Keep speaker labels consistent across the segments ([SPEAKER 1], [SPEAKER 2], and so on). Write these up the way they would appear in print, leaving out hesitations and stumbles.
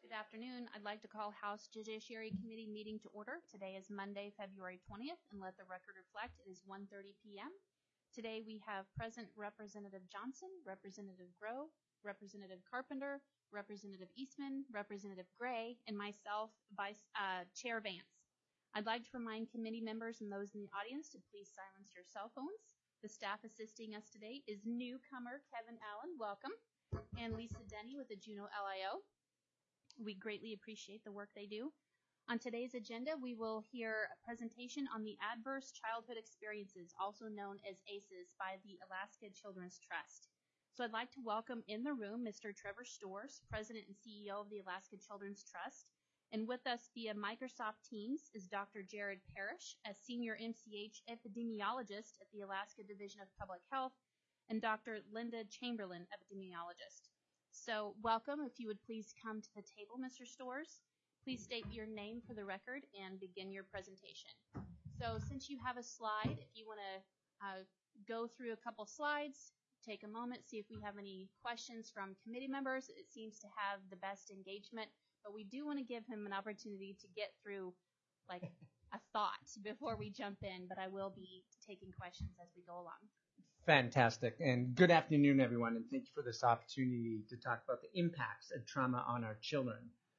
[SPEAKER 1] Good afternoon. I'd like to call House Judiciary Committee meeting to order. Today is Monday, February 20th, and let the record reflect it is 1:30 p.m. Today we have present Representative Johnson, Representative Groh, Representative Carpenter, Representative Eastman, Representative Gray, and myself, Chair Vance. I'd like to remind committee members and those in the audience to please silence your cell phones. The staff assisting us today is newcomer Kevin Allen, welcome, and Lisa Denny with the Juneau LIO. We greatly appreciate the work they do. On today's agenda, we will hear a presentation on the Adverse Childhood Experiences, also known as ACEs, by the Alaska Children's Trust. So I'd like to welcome in the room Mr. Trevor Storrs, President and CEO of the Alaska Children's Trust. And with us via Microsoft Teams is Dr. Jared Parrish, a senior MCH epidemiologist at the Alaska Division of Public Health, and Dr. Linda Chamberlain, epidemiologist. So welcome. If you would please come to the table, Mr. Storrs. Please state your name for the record and begin your presentation. So since you have a slide, if you want to go through a couple slides, take a moment, see if we have any questions from committee members. It seems to have the best engagement, but we do want to give him an opportunity to get through like a thought before we jump in, but I will be taking questions as we go along.
[SPEAKER 2] Fantastic. And good afternoon, everyone, and thank you for this opportunity to talk about the impacts of trauma on our children.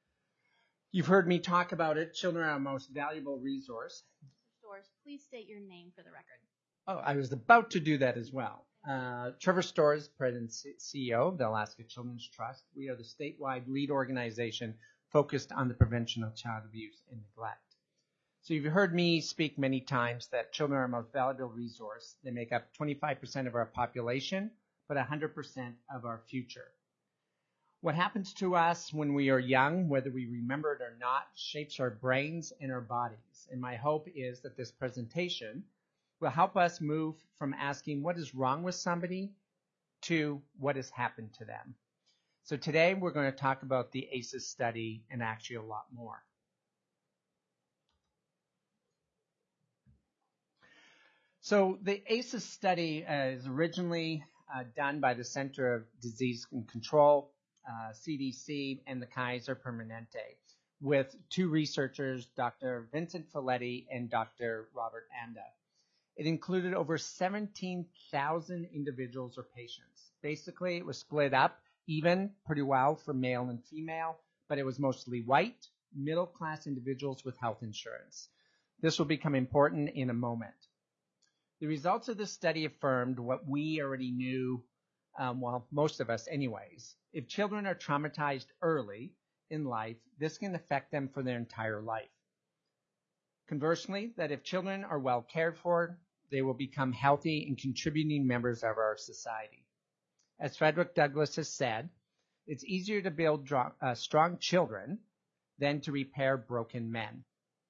[SPEAKER 2] You've heard me talk about it. Children are our most valuable resource.
[SPEAKER 1] Mr. Storrs, please state your name for the record.
[SPEAKER 2] Oh, I was about to do that as well. Trevor Storrs, President and CEO of the Alaska Children's Trust. We are the statewide lead organization focused on the prevention of child abuse and neglect. So you've heard me speak many times that children are our most valuable resource. They make up 25% of our population, but 100% of our future. What happens to us when we are young, whether we remember it or not, shapes our brains and our bodies. And my hope is that this presentation will help us move from asking what is wrong with somebody to what has happened to them. So today we're going to talk about the ACEs study and actually a lot more. So the ACEs study is originally done by the Center of Disease and Control, CDC, and the Kaiser Permanente, with two researchers, Dr. Vincent Folletti and Dr. Robert Anda. It included over 17,000 individuals or patients. Basically, it was split up even pretty well for male and female, but it was mostly white, middle-class individuals with health insurance. This will become important in a moment. The results of this study affirmed what we already knew, well, most of us anyways. If children are traumatized early in life, this can affect them for their entire life. Conversely, that if children are well cared for, they will become healthy and contributing members of our society. As Frederick Douglass has said, it's easier to build strong children than to repair broken men.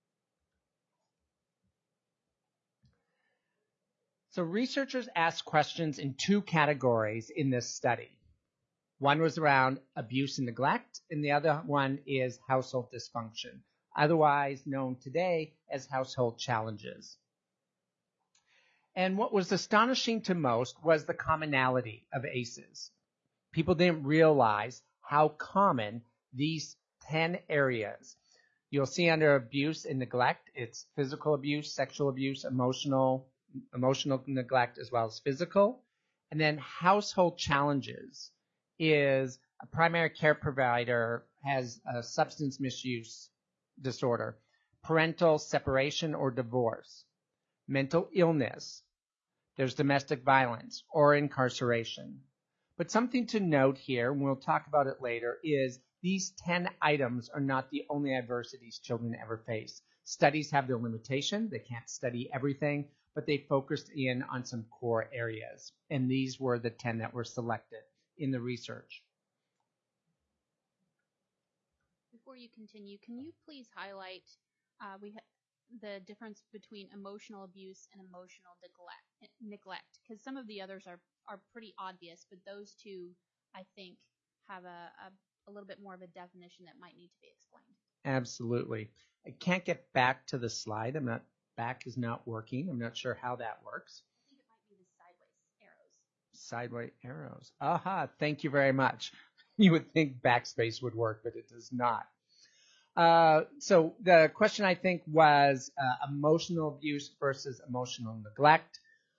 [SPEAKER 2] So researchers asked questions in two categories in this study. One was around abuse and neglect, and the other one is household dysfunction, otherwise known today as household challenges. And what was astonishing to most was the commonality of ACEs. People didn't realize how common these 10 areas. You'll see under abuse and neglect, it's physical abuse, sexual abuse, emotional neglect, as well as physical. And then household challenges is a primary care provider has a substance misuse disorder, parental separation or divorce, mental illness, there's domestic violence or incarceration. But something to note here, and we'll talk about it later, is these 10 items are not the only adversities children ever face. Studies have their limitation. They can't study everything, but they focused in on some core areas. And these were the 10 that were selected in the research.
[SPEAKER 1] Before you continue, can you please highlight the difference between emotional abuse and emotional neglect? Because some of the others are pretty obvious, but those two, I think, have a little bit more of a definition that might need to be explained.
[SPEAKER 2] Absolutely. I can't get back to the slide. Back is not working. I'm not sure how that works.
[SPEAKER 1] I think it might be the sideways arrows.
[SPEAKER 2] Sideways arrows. Aha, thank you very much. You would think backspace would work, but it does not. So the question, I think, was emotional abuse versus emotional neglect.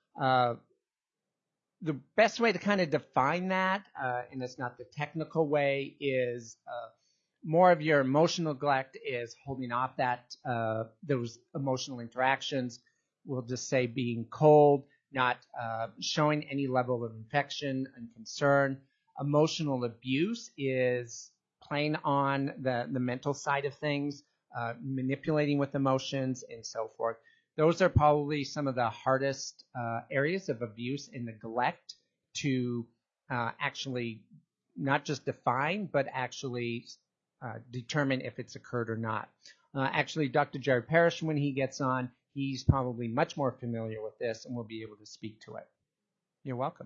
[SPEAKER 2] The best way to kind of define that, and it's not the technical way, is more of your emotional neglect is holding off those emotional interactions. We'll just say being cold, not showing any level of affection and concern. Emotional abuse is playing on the mental side of things, manipulating with emotions, and so forth. Those are probably some of the hardest areas of abuse and neglect to actually not just define, but actually determine if it's occurred or not. Actually, Dr. Jared Parrish, when he gets on, he's probably much more familiar with this and will be able to speak to it. You're welcome.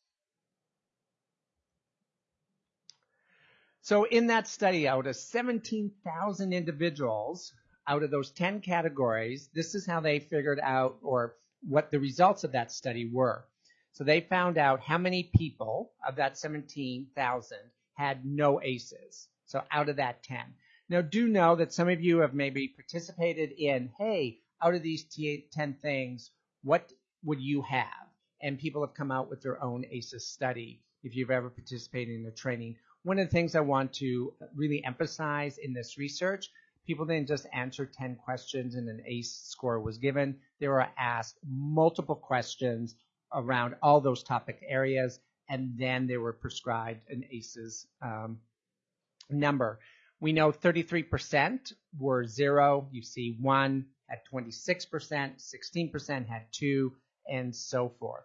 [SPEAKER 2] So in that study, out of 17,000 individuals, out of those 10 categories, this is how they figured out, or what the results of that study were. So they found out how many people of that 17,000 had no ACEs. So out of that 10. Now, do know that some of you have maybe participated in, hey, out of these 10 things, what would you have? And people have come out with their own ACEs study if you've ever participated in a training. One of the things I want to really emphasize in this research, people didn't just answer 10 questions and an ACE score was given. They were asked multiple questions around all those topic areas, and then they were prescribed an ACEs number. We know 33% were 0. You see 1 at 26%, 16% had 2, and so forth.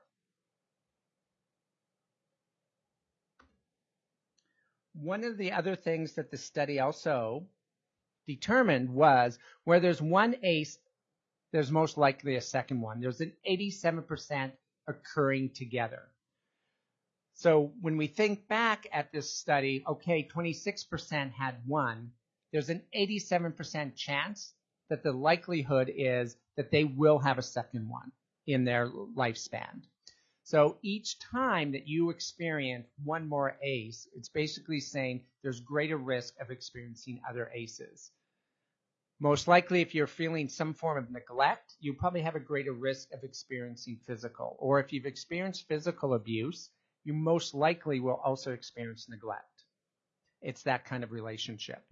[SPEAKER 2] One of the other things that the study also determined was where there's one ACE, there's most likely a second one. There's an 87% occurring together. So when we think back at this study, okay, 26% had one. There's an 87% chance that the likelihood is that they will have a second one in their lifespan. So each time that you experience one more ACE, it's basically saying there's greater risk of experiencing other ACEs. Most likely, if you're feeling some form of neglect, you probably have a greater risk of experiencing physical. Or if you've experienced physical abuse, you most likely will also experience neglect. It's that kind of relationship.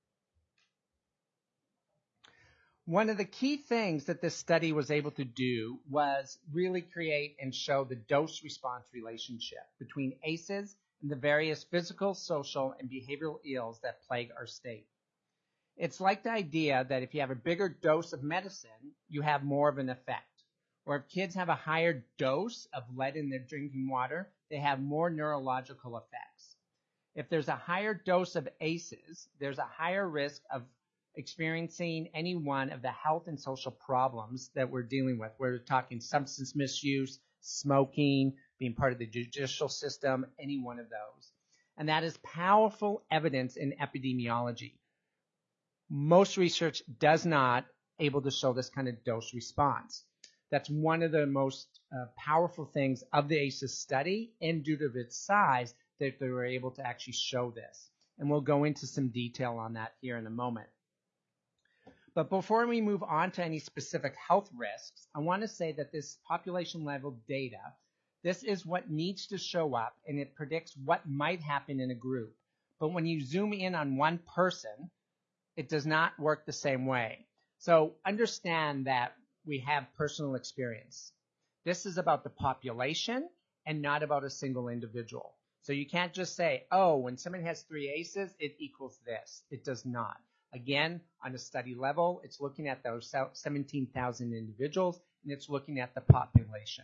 [SPEAKER 2] One of the key things that this study was able to do was really create and show the dose-response relationship between ACEs and the various physical, social, and behavioral ills that plague our state. It's like the idea that if you have a bigger dose of medicine, you have more of an effect. Or if kids have a higher dose of lead in their drinking water, they have more neurological effects. If there's a higher dose of ACEs, there's a higher risk of experiencing any one of the health and social problems that we're dealing with. We're talking substance misuse, smoking, being part of the judicial system, any one of those. And that is powerful evidence in epidemiology. Most research does not able to show this kind of dose response. That's one of the most powerful things of the ACEs study, and due to its size, that they were able to actually show this. And we'll go into some detail on that here in a moment. But before we move on to any specific health risks, I want to say that this population-level data, this is what needs to show up, and it predicts what might happen in a group. But when you zoom in on one person, it does not work the same way. So understand that we have personal experience. This is about the population and not about a single individual. So you can't just say, oh, when somebody has 3 ACEs, it equals this. It does not. Again, on a study level, it's looking at those 17,000 individuals, and it's looking at the population.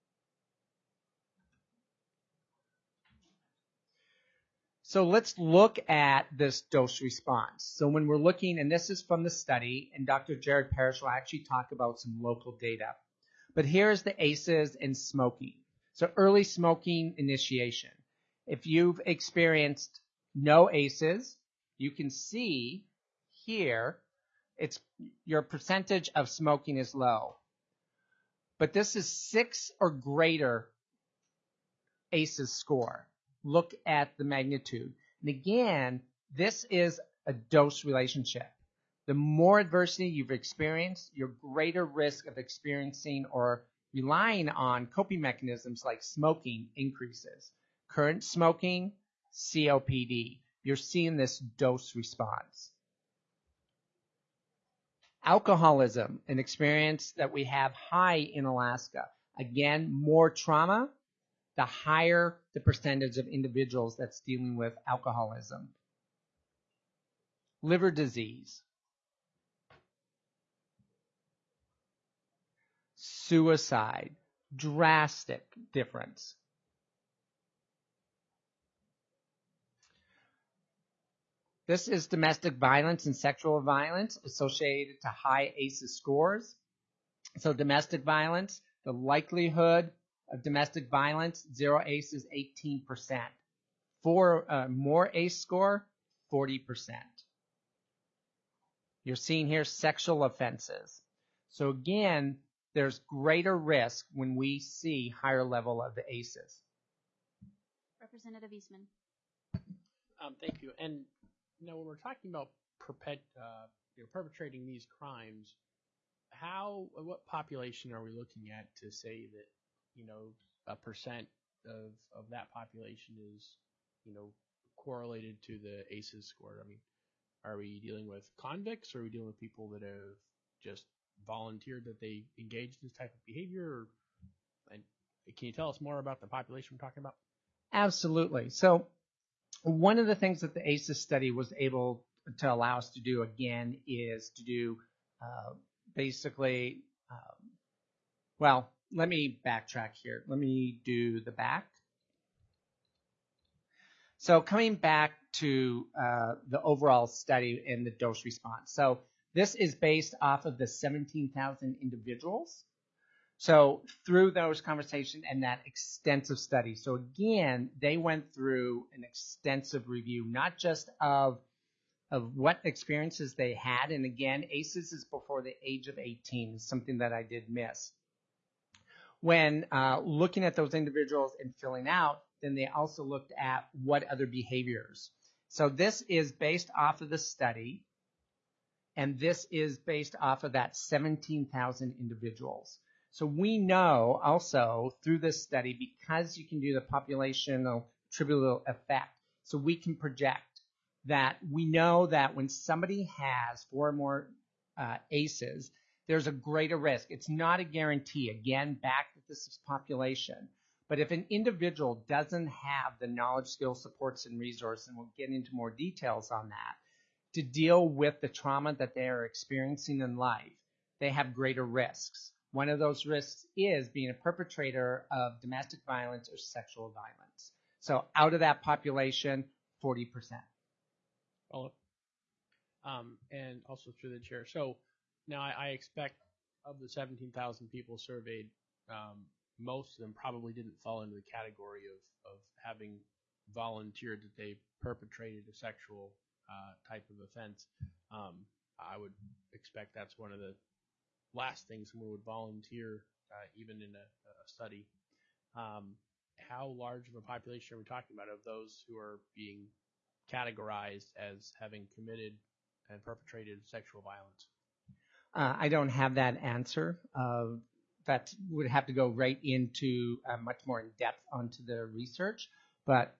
[SPEAKER 2] So let's look at this dose response. So when we're looking, and this is from the study, and Dr. Jared Parrish will actually talk about some local data. But here's the ACEs and smoking. So early smoking initiation. If you've experienced no ACEs, you can see here, it's your percentage of smoking is low. But this is 6 or greater ACEs score. Look at the magnitude. And again, this is a dose relationship. The more adversity you've experienced, your greater risk of experiencing or relying on coping mechanisms like smoking increases. Current smoking, COPD. You're seeing this dose response. Alcoholism, an experience that we have high in Alaska. Again, more trauma, the higher the percentage of individuals that's dealing with alcoholism. Liver disease. Suicide, drastic difference. This is domestic violence and sexual violence associated to high ACEs scores. So domestic violence, the likelihood of domestic violence, 0 ACEs, 18%. For more ACE score, 40%. You're seeing here sexual offenses. So again, there's greater risk when we see higher level of the ACEs.
[SPEAKER 1] Representative Eastman.
[SPEAKER 3] Thank you. And when we're talking about perpetrating these crimes, what population are we looking at to say that a percent of that population is correlated to the ACEs score? I mean, are we dealing with convicts, or are we dealing with people that have just volunteered that they engage in this type of behavior? And can you tell us more about the population we're talking about?
[SPEAKER 2] Absolutely. So one of the things that the ACEs study was able to allow us to do again is to do let me backtrack here. Let me do the back. So coming back to the overall study and the dose response. So this is based off of the 17,000 individuals. So through those conversations and that extensive study. So again, they went through an extensive review, not just of what experiences they had. And again, ACEs is before the age of 18, something that I did miss. When looking at those individuals and filling out, then they also looked at what other behaviors. So this is based off of the study, and this is based off of that 17,000 individuals. So we know also through this study, because you can do the populational attributable effect, so we can project that we know that when somebody has 4 or more ACEs, there's a greater risk. It's not a guarantee. Again, back to this population. But if an individual doesn't have the knowledge, skills, supports, and resources, and we'll get into more details on that, to deal with the trauma that they are experiencing in life, they have greater risks. One of those risks is being a perpetrator of domestic violence or sexual violence. So out of that population, 40%.
[SPEAKER 3] Follow up. And also through the chair. So now I expect of the 17,000 people surveyed, most of them probably didn't fall into the category of having volunteered that they perpetrated a sexual type of offense. I would expect that's one of the last things someone would volunteer, even in a study. How large of a population are we talking about of those who are being categorized as having committed and perpetrated sexual violence?
[SPEAKER 2] I don't have that answer. That would have to go right into much more in depth onto the research. But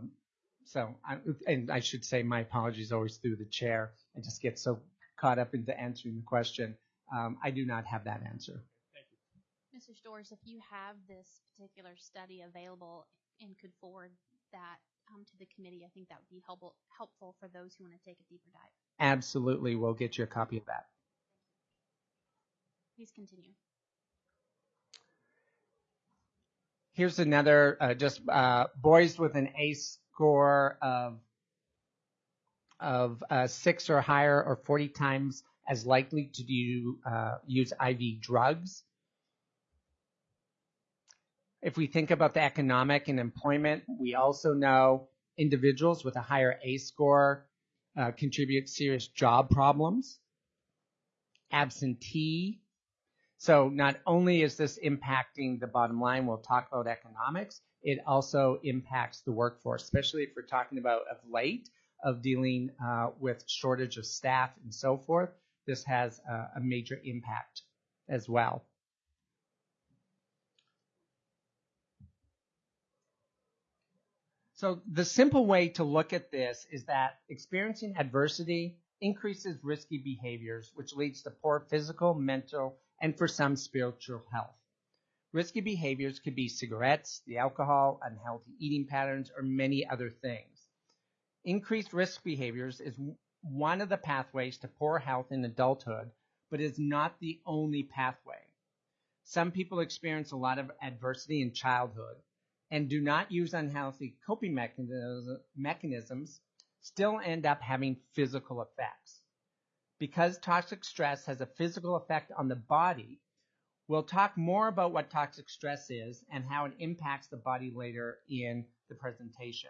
[SPEAKER 2] I should say my apologies always through the chair. I just get so caught up into answering the question. I do not have that answer.
[SPEAKER 3] Thank you.
[SPEAKER 1] Mr. Storrs, if you have this particular study available and could forward that to the committee, I think that would be helpful for those who want to take a deeper dive.
[SPEAKER 2] Absolutely. We'll get you a copy of that.
[SPEAKER 1] Please continue.
[SPEAKER 2] Here's another, boys with an ACE score of 6 or higher or 40 times as likely to use IV drugs. If we think about the economic and employment, we also know individuals with a higher ACE score contribute serious job problems, absentee. So not only is this impacting the bottom line, we'll talk about economics, it also impacts the workforce, especially if we're talking about of late, of dealing with shortage of staff and so forth. This has a major impact as well. So the simple way to look at this is that experiencing adversity increases risky behaviors, which leads to poor physical, mental, and for some spiritual health. Risky behaviors could be cigarettes, the alcohol, unhealthy eating patterns, or many other things. Increased risk behaviors is one of the pathways to poor health in adulthood, but is not the only pathway. Some people experience a lot of adversity in childhood and do not use unhealthy coping mechanisms, still end up having physical effects. Because toxic stress has a physical effect on the body, we'll talk more about what toxic stress is and how it impacts the body later in the presentation.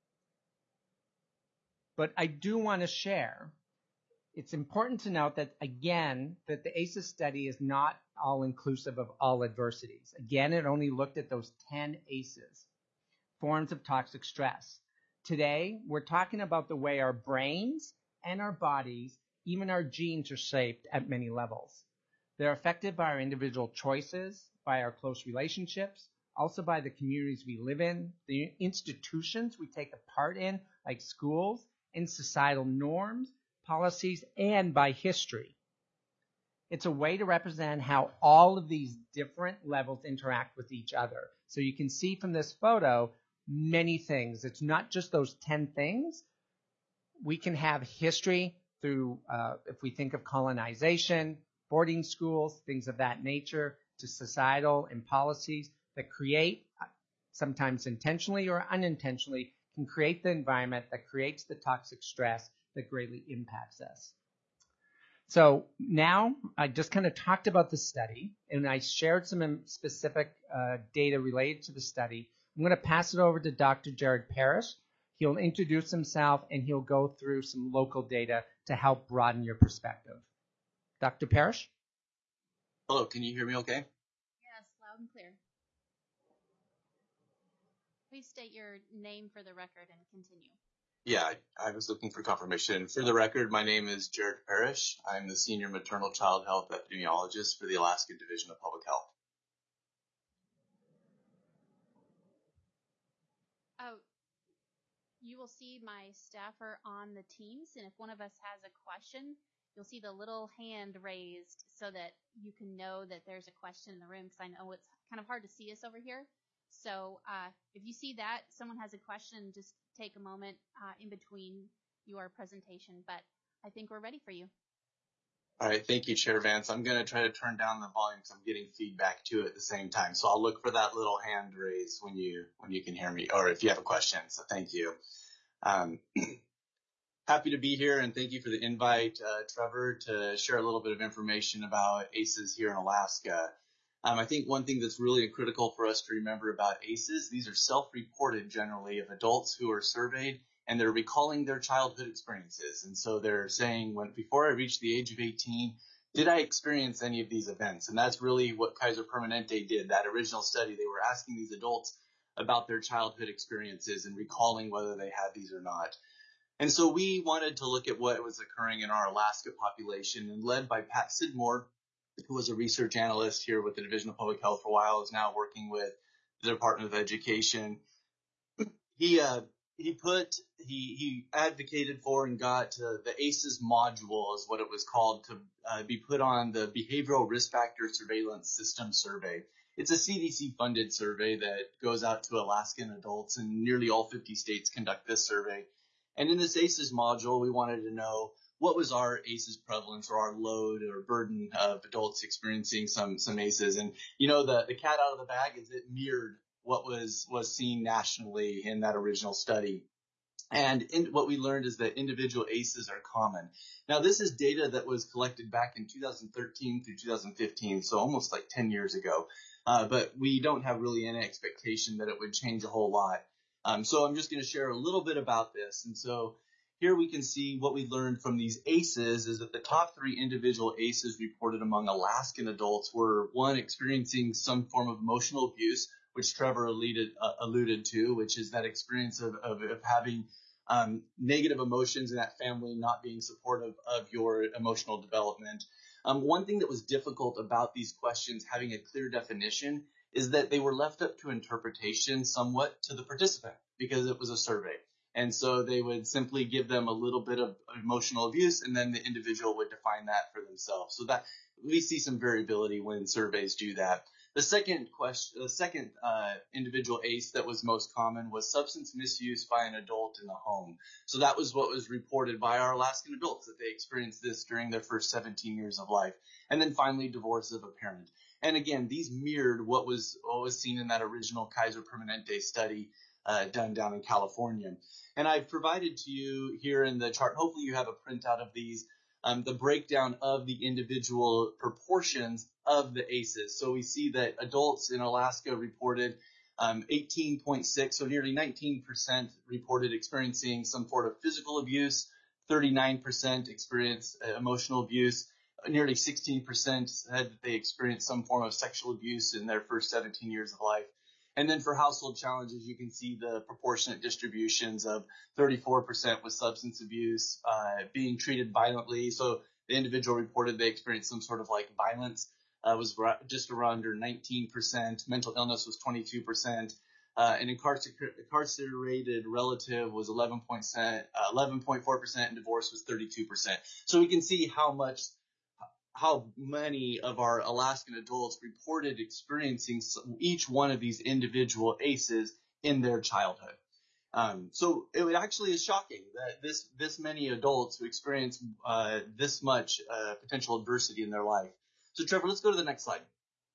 [SPEAKER 2] But I do want to share, it's important to note that, again, that the ACEs study is not all inclusive of all adversities. Again, it only looked at those 10 ACEs, forms of toxic stress. Today, we're talking about the way our brains and our bodies, even our genes, are shaped at many levels. They're affected by our individual choices, by our close relationships, also by the communities we live in, the institutions we take a part in, like schools, and societal norms, policies, and by history. It's a way to represent how all of these different levels interact with each other. So you can see from this photo many things. It's not just those 10 things. We can have history through, if we think of colonization, boarding schools, things of that nature, to societal and policies that create, sometimes intentionally or unintentionally, can create the environment that creates the toxic stress that greatly impacts us. So now I just kind of talked about the study, and I shared some specific data related to the study. I'm going to pass it over to Dr. Jared Parrish. He'll introduce himself, and he'll go through some local data to help broaden your perspective. Dr. Parrish?
[SPEAKER 4] Hello, can you hear me okay?
[SPEAKER 1] Yes, loud and clear. Please state your name for the record and continue.
[SPEAKER 4] Yeah, I was looking for confirmation. For the record, my name is Jared Parrish. I'm the Senior Maternal Child Health Epidemiologist for the Alaska Division of Public Health.
[SPEAKER 1] You will see my staffer on the Teams, and if one of us has a question, you'll see the little hand raised so that you can know that there's a question in the room, because I know it's kind of hard to see us over here. So if you see that someone has a question, just take a moment in between your presentation. But I think we're ready for you.
[SPEAKER 4] All right, thank you, Chair Vance. I'm going to try to turn down the volume because I'm getting feedback too at the same time. So I'll look for that little hand raised when you can hear me, or if you have a question. So thank you. Happy to be here, and thank you for the invite, Trevor, to share a little bit of information about ACEs here in Alaska. I think one thing that's really critical for us to remember about ACEs, these are self-reported generally of adults who are surveyed, and they're recalling their childhood experiences. And so they're saying, before I reached the age of 18, did I experience any of these events? And that's really what Kaiser Permanente did. That original study, they were asking these adults about their childhood experiences and recalling whether they had these or not. And so we wanted to look at what was occurring in our Alaska population, and led by Pat Sidmore, who was a research analyst here with the Division of Public Health for a while, is now working with the Department of Education. He advocated for and got the ACEs module, is what it was called, to be put on the Behavioral Risk Factor Surveillance System survey. It's a CDC-funded survey that goes out to Alaskan adults, and nearly all 50 states conduct this survey. And in this ACEs module, we wanted to know what was our ACEs prevalence, or our load or burden of adults experiencing some ACEs. And, you know, the cat out of the bag is it mirrored what was seen nationally in that original study. And what we learned is that individual ACEs are common. Now, this is data that was collected back in 2013 through 2015, so almost like 10 years ago. But we don't have really any expectation that it would change a whole lot. So I'm just going to share a little bit about this. And so here we can see what we learned from these ACEs is that the top 3 individual ACEs reported among Alaskan adults were, one, experiencing some form of emotional abuse, which Trevor alluded to, which is that experience of having negative emotions in that family not being supportive of your emotional development. One thing that was difficult about these questions having a clear definition is that they were left up to interpretation somewhat to the participant because it was a survey. And so they would simply give them a little bit of emotional abuse, and then the individual would define that for themselves. So that we see some variability when surveys do that. The second individual ACE that was most common was substance misuse by an adult in the home. So that was what was reported by our Alaskan adults, that they experienced this during their first 17 years of life. And then finally, divorce of a parent. And again, these mirrored what was seen in that original Kaiser Permanente study done down in California. And I've provided to you here in the chart, hopefully you have a printout of these, the breakdown of the individual proportions of the ACEs. So we see that adults in Alaska reported 18.6, so nearly 19% reported experiencing some sort of physical abuse, 39% experienced emotional abuse, nearly 16% said that they experienced some form of sexual abuse in their first 17 years of life. And then for household challenges, you can see the proportionate distributions of 34% with substance abuse, being treated violently. So the individual reported they experienced some sort of like violence, was just around under 19%. Mental illness was 22%. An incarcerated relative was 11.4%, and divorce was 32%. So we can see how many of our Alaskan adults reported experiencing each one of these individual ACEs in their childhood. So it actually is shocking that this many adults who experience this much potential adversity in their life. So Trevor, let's go to the next slide.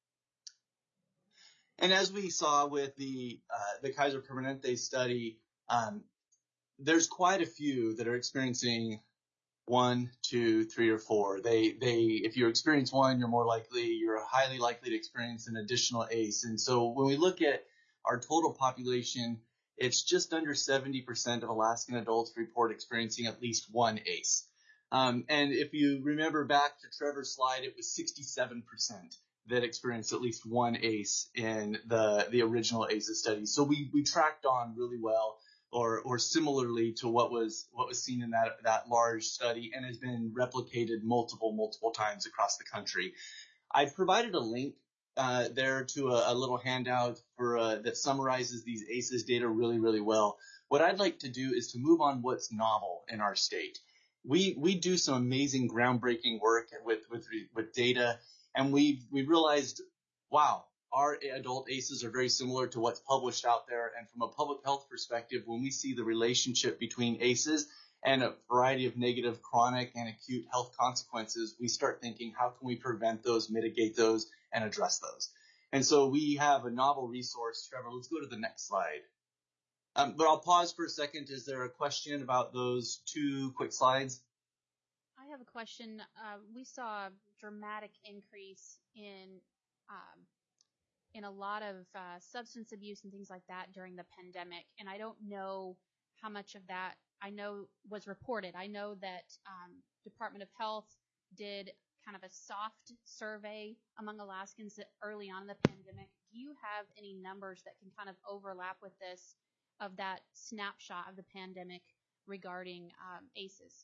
[SPEAKER 4] And as we saw with the Kaiser Permanente study, there's quite a few that are experiencing 1, 2, 3, or 4. If you experience one, you're highly likely to experience an additional ACE. And so when we look at our total population, it's just under 70% of Alaskan adults report experiencing at least one ACE. And if you remember back to Trevor's slide, it was 67% that experienced at least one ACE in the original ACEs study. So we tracked on really well, or similarly to what was seen in that large study, and has been replicated multiple times across the country. I've provided a link there to a little handout that summarizes these ACEs data really well. What I'd like to do is to move on what's novel in our state. We do some amazing groundbreaking work with data, and we realized, wow, our adult ACEs are very similar to what's published out there. And from a public health perspective, when we see the relationship between ACEs and a variety of negative, chronic, and acute health consequences, we start thinking, how can we prevent those, mitigate those, and address those? And so we have a novel resource. Trevor, let's go to the next slide. But I'll pause for a second. Is there a question about those 2 quick slides?
[SPEAKER 1] I have a question. We saw a dramatic increase in a lot of substance abuse and things like that during the pandemic, and I don't know how much of that was reported. I know that Department of Health did kind of a soft survey among Alaskans early on in the pandemic. Do you have any numbers that can kind of overlap with this, of that snapshot of the pandemic regarding ACEs?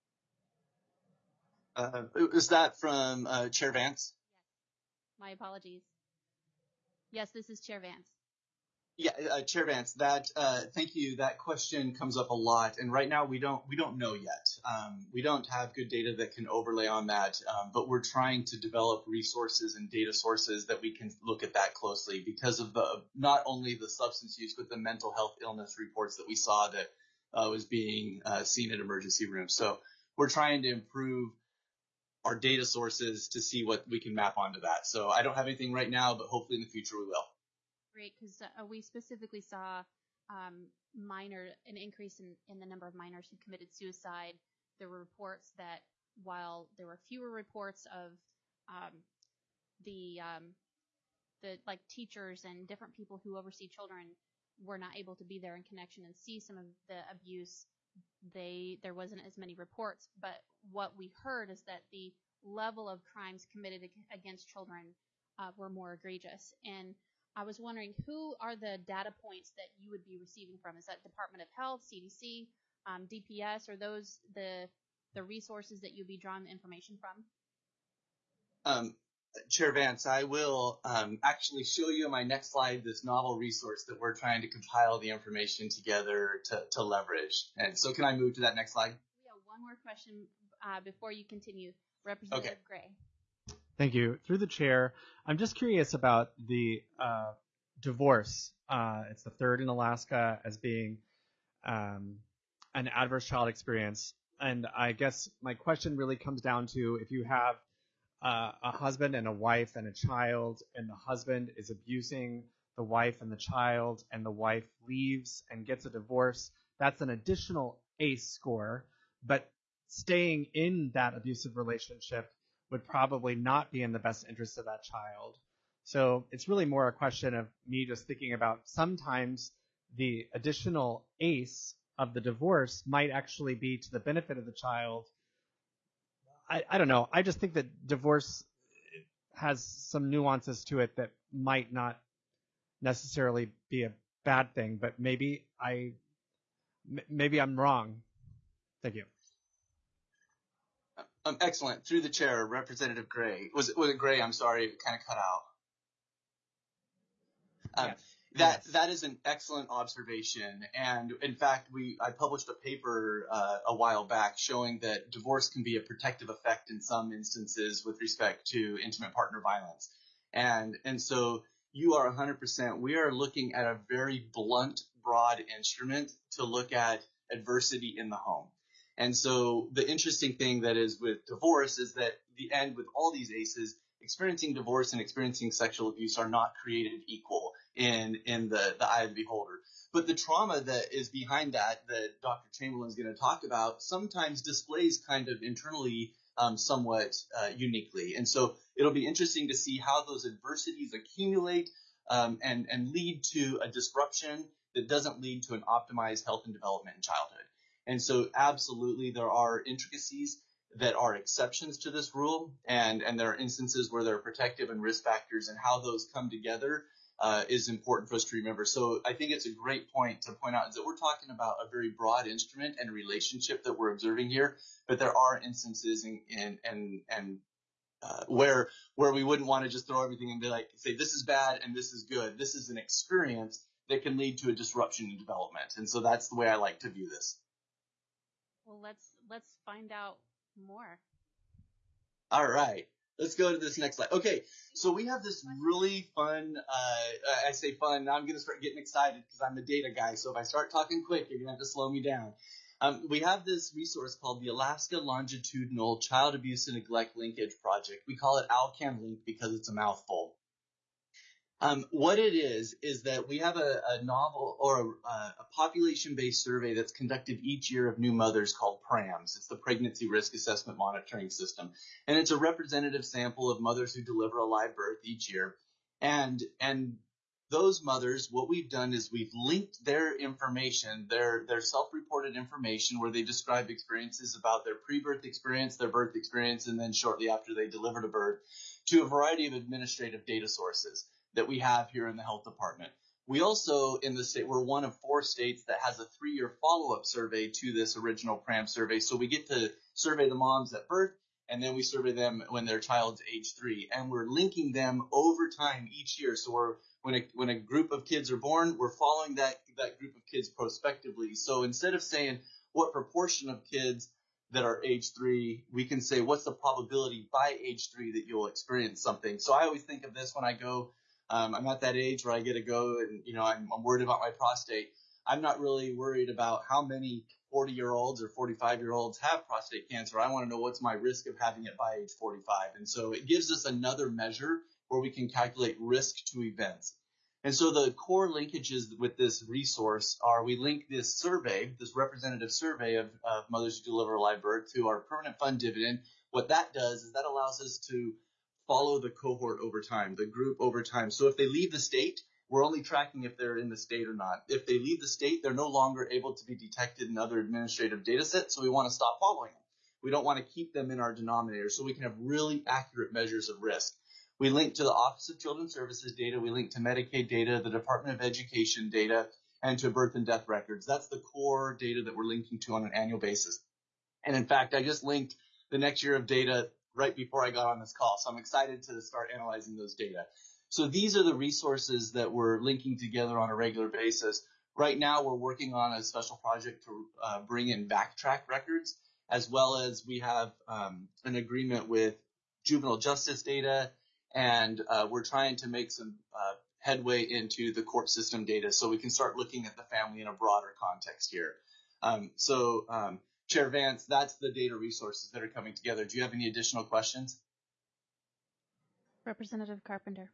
[SPEAKER 4] Is that from Chair Vance?
[SPEAKER 1] Yes. My apologies. Yes, this is Chair Vance.
[SPEAKER 4] Yeah, Chair Vance, thank you. That question comes up a lot, and right now we don't know yet. We don't have good data that can overlay on that, but we're trying to develop resources and data sources that we can look at that closely because of not only the substance use, but the mental health illness reports that we saw that was being seen in emergency rooms. So we're trying to improve our data sources to see what we can map onto that. So I don't have anything right now, but hopefully in the future we will.
[SPEAKER 1] Great, because we specifically saw an increase in the number of minors who committed suicide. There were reports that while there were fewer reports of the teachers and different people who oversee children were not able to be there in connection and see some of the abuse, there wasn't as many reports, but what we heard is that the level of crimes committed against children were more egregious. And I was wondering, who are the data points that you would be receiving from? Is that Department of Health, CDC, DPS, or those the resources that you'd be drawing the information from?
[SPEAKER 4] Chair Vance, I will actually show you on my next slide this novel resource that we're trying to compile the information together to leverage. And so can I move to that next slide?
[SPEAKER 1] We have one more question before you continue. Representative Gray.
[SPEAKER 5] Thank you. Through the chair, I'm just curious about the divorce. It's the third in Alaska as being an adverse child experience. And I guess my question really comes down to, if you have a husband and a wife and a child, and the husband is abusing the wife and the child, and the wife leaves and gets a divorce, that's an additional ACE score. But staying in that abusive relationship would probably not be in the best interest of that child. So it's really more a question of me just thinking about, sometimes the additional ACE of the divorce might actually be to the benefit of the child. I don't know. I just think that divorce has some nuances to it that might not necessarily be a bad thing, but maybe I'm wrong. Thank you.
[SPEAKER 4] Excellent. Through the chair, Representative Gray. Was it Gray? I'm sorry, it kind of cut out.
[SPEAKER 2] Yes.
[SPEAKER 4] That is an excellent observation. And in fact, I published a paper a while back showing that divorce can be a protective effect in some instances with respect to intimate partner violence. And so you are 100%. We are looking at a very blunt, broad instrument to look at adversity in the home. And so the interesting thing that is with divorce is that the end with all these ACEs, experiencing divorce and experiencing sexual abuse are not created equal in the eye of the beholder. But the trauma that is behind that Dr. Chamberlain is going to talk about sometimes displays kind of internally somewhat uniquely. And so it'll be interesting to see how those adversities accumulate and lead to a disruption that doesn't lead to an optimized health and development in childhood. And so absolutely there are intricacies that are exceptions to this rule, and there are instances where there are protective and risk factors, and how those come together is important for us to remember. So I think it's a great point to point out is that we're talking about a very broad instrument and relationship that we're observing here, but there are instances where we wouldn't want to just throw everything and be like, say this is bad and this is good. This is an experience that can lead to a disruption in development, and so that's the way I like to view this.
[SPEAKER 1] Well, let's find out more.
[SPEAKER 4] All right, let's go to this next slide. Okay, so we have this really fun, I say fun, now I'm going to start getting excited because I'm a data guy, so if I start talking quick, you're going to have to slow me down. We have this resource called the Alaska Longitudinal Child Abuse and Neglect Linkage Project. We call it ALCAN Link because it's a mouthful. What it is that we have a novel or a population-based survey that's conducted each year of new mothers called PRAMS. It's the Pregnancy Risk Assessment Monitoring System. And it's a representative sample of mothers who deliver a live birth each year. And those mothers, what we've done is we've linked their information, their self-reported information where they describe experiences about their pre-birth experience, their birth experience, and then shortly after they delivered a birth, to a variety of administrative data sources that we have here in the health department. We also, in the state, we're one of 4 states that has a 3-year follow-up survey to this original PRAM survey. So we get to survey the moms at birth, and then we survey them when their child's age 3. And we're linking them over time each year. So when a group of kids are born, we're following that group of kids prospectively. So instead of saying what proportion of kids that are age 3, we can say what's the probability by age 3 that you'll experience something. So I always think of this when I go, I'm at that age where I get to go and, I'm worried about my prostate. I'm not really worried about how many 40-year-olds or 45-year-olds have prostate cancer. I want to know what's my risk of having it by age 45. And so it gives us another measure where we can calculate risk to events. And so the core linkages with this resource are we link this survey, this representative survey of mothers who deliver a live birth to our permanent fund dividend. What that does is that allows us to follow the cohort over time, the group over time. So if they leave the state, We're only tracking if they're in the state or not. If they leave the state, they're no longer able to be detected in other administrative data sets, so we want to stop following them. We don't want to keep them in our denominator so we can have really accurate measures of risk. We link to the Office of Children's Services data, we link to Medicaid data, the Department of Education data, and to birth and death records. That's the core data that we're linking to on an annual basis. And in fact, I just linked the next year of data right before I got on this call, so I'm excited to start analyzing those data. So these are the resources that we're linking together on a regular basis. Right now, we're working on a special project to bring in backtrack records, as well as we have an agreement with juvenile justice data, and we're trying to make some headway into the court system data so we can start looking at the family in a broader context here. Chair Vance, that's the data resources that are coming together. Do you have any additional questions?
[SPEAKER 1] Representative Carpenter.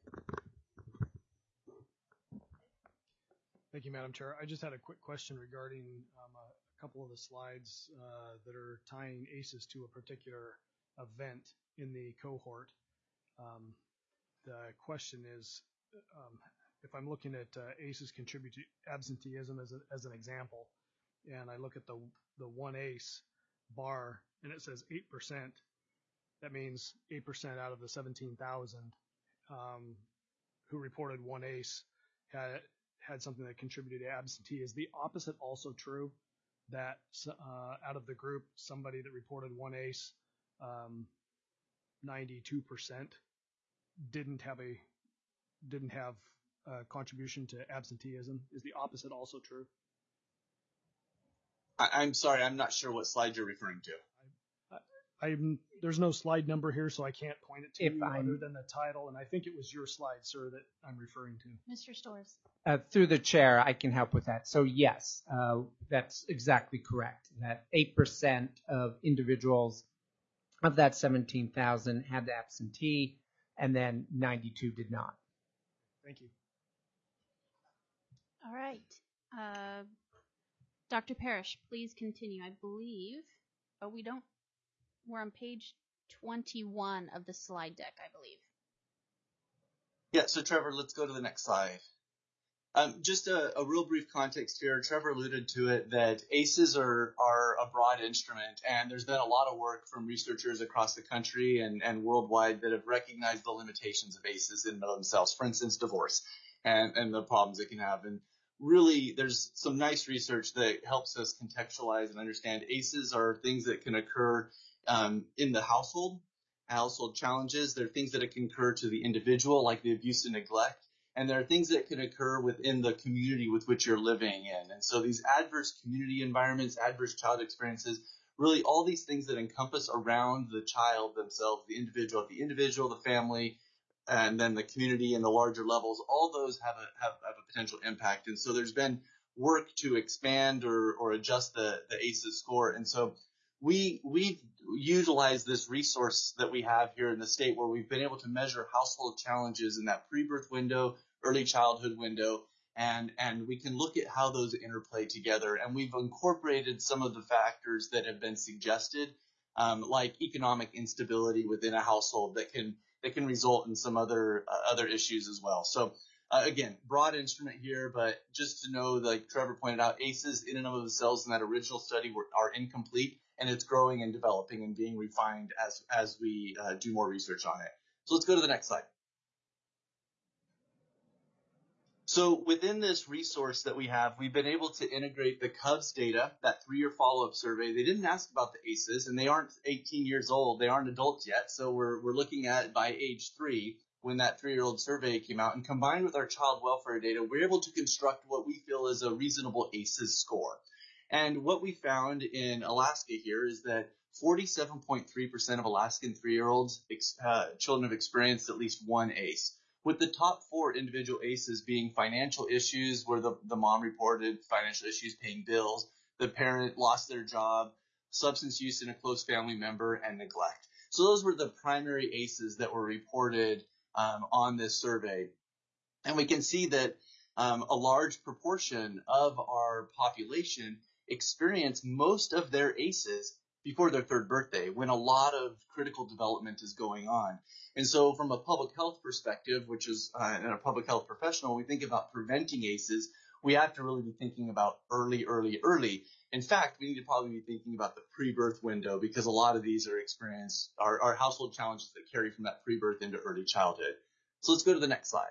[SPEAKER 6] Thank you, Madam Chair. I just had a quick question regarding a couple of the slides that are tying ACEs to a particular event in the cohort. The question is, if I'm looking at ACEs contribute to absenteeism as an example, and I look at the one ACE bar and it says 8%, that means 8% out of the 17,000 who reported one ACE had something that contributed to absentee. Is the opposite also true, that out of the group, somebody that reported one ACE, 92% didn't have a contribution to absenteeism? Is the opposite also true?
[SPEAKER 4] I'm sorry, I'm not sure what slide you're referring to.
[SPEAKER 6] There's no slide number here, so I can't point it to you other than the title, and I think it was your slide, sir, that I'm referring to.
[SPEAKER 1] Mr. Storrs.
[SPEAKER 2] Through the chair, I can help with that. So yes, that's exactly correct. That 8% of individuals of that 17,000 had the absentee, and then 92 did not.
[SPEAKER 6] Thank you.
[SPEAKER 1] All right. Dr. Parrish, please continue. I believe, we're on page 21 of the slide deck, I believe.
[SPEAKER 4] Yeah, so Trevor, let's go to the next slide. Just a real brief context here. Trevor alluded to it, that ACEs are a broad instrument, and there's been a lot of work from researchers across the country and worldwide that have recognized the limitations of ACEs in and of themselves. For instance, divorce and the problems it can have. And really, there's some nice research that helps us contextualize and understand ACEs are things that can occur in the household challenges. There are things that can occur to the individual, like the abuse and neglect. And there are things that can occur within the community with which you're living in. And so these adverse community environments, adverse child experiences, really all these things that encompass around the child themselves, the individual, the family, and then the community and the larger levels, all those have a potential impact. And so there's been work to expand or adjust the ACEs score. And so we've utilized this resource that we have here in the state, where we've been able to measure household challenges in that pre-birth window, early childhood window, and we can look at how those interplay together. And we've incorporated some of the factors that have been suggested, like economic instability within a household that can result in some other issues as well. So again, broad instrument here, but just to know, like Trevor pointed out, ACEs in and of themselves in that original study are incomplete, and it's growing and developing and being refined as we do more research on it. So let's go to the next slide. So within this resource that we have, we've been able to integrate the Cubs data, that 3-year follow-up survey. They didn't ask about the ACEs, and they aren't 18 years old. They aren't adults yet, so we're looking at by age 3 when that 3-year-old survey came out. And combined with our child welfare data, we're able to construct what we feel is a reasonable ACEs score. And what we found in Alaska here is that 47.3% of Alaskan 3-year-olds children have experienced at least one ACE, with the top 4 individual ACEs being financial issues, where the mom reported financial issues paying bills, the parent lost their job, substance use in a close family member, and neglect. So those were the primary ACEs that were reported on this survey. And we can see that a large proportion of our population experience most of their ACEs before their third birthday, when a lot of critical development is going on. And so from a public health perspective, which is and a public health professional, when we think about preventing ACEs, we have to really be thinking about early. In fact, we need to probably be thinking about the pre-birth window, because a lot of these are household challenges that carry from that pre-birth into early childhood. So let's go to the next slide.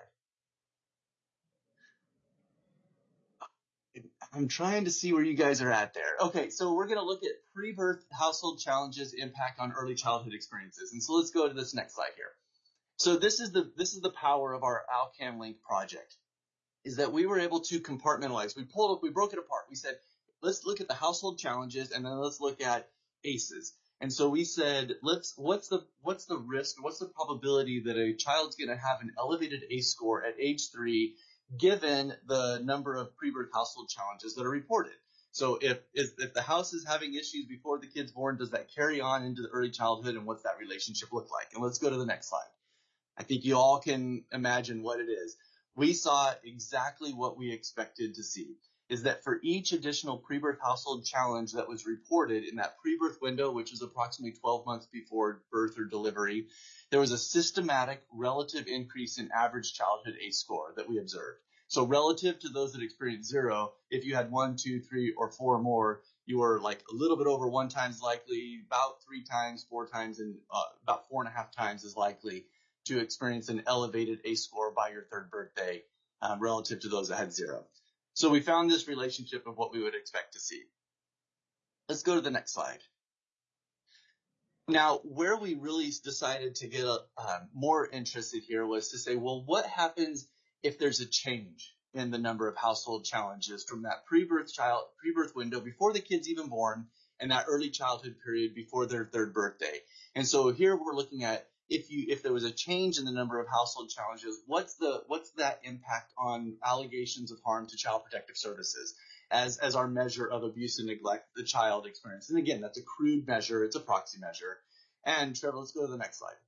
[SPEAKER 4] I'm trying to see where you guys are at there. Okay, so we're going to look at pre-birth household challenges impact on early childhood experiences. And so let's go to this next slide here. So this is the power of our Alcan Link project, is that we were able to compartmentalize. We broke it apart. We said, let's look at the household challenges, and then let's look at ACEs. And so we said, what's the risk, what's the probability that a child's going to have an elevated ACE score at age 3, given the number of pre-birth household challenges that are reported? So if the house is having issues before the kid's born, does that carry on into the early childhood, and what's that relationship look like? And let's go to the next slide. I think you all can imagine what it is. We saw exactly what we expected to see, is that for each additional pre-birth household challenge that was reported in that pre-birth window, which is approximately 12 months before birth or delivery, there was a systematic relative increase in average childhood ACE score that we observed. So relative to those that experienced 0, if you had 1, 2, 3, or 4 more, you were like a little bit over 1 times likely, about 3 times, 4 times, and about 4.5 times as likely to experience an elevated ACE score by your third birthday relative to those that had 0. So we found this relationship of what we would expect to see. Let's go to the next slide. Now, where we really decided to get more interested here was to say, well, what happens if there's a change in the number of household challenges from that pre-birth window before the kid's even born, and that early childhood period before their third birthday? And so here we're looking at, if there was a change in the number of household challenges, what's that impact on allegations of harm to Child Protective Services as our measure of abuse and neglect the child experienced? And again, that's a crude measure, it's a proxy measure. And Trevor, let's go to the next slide.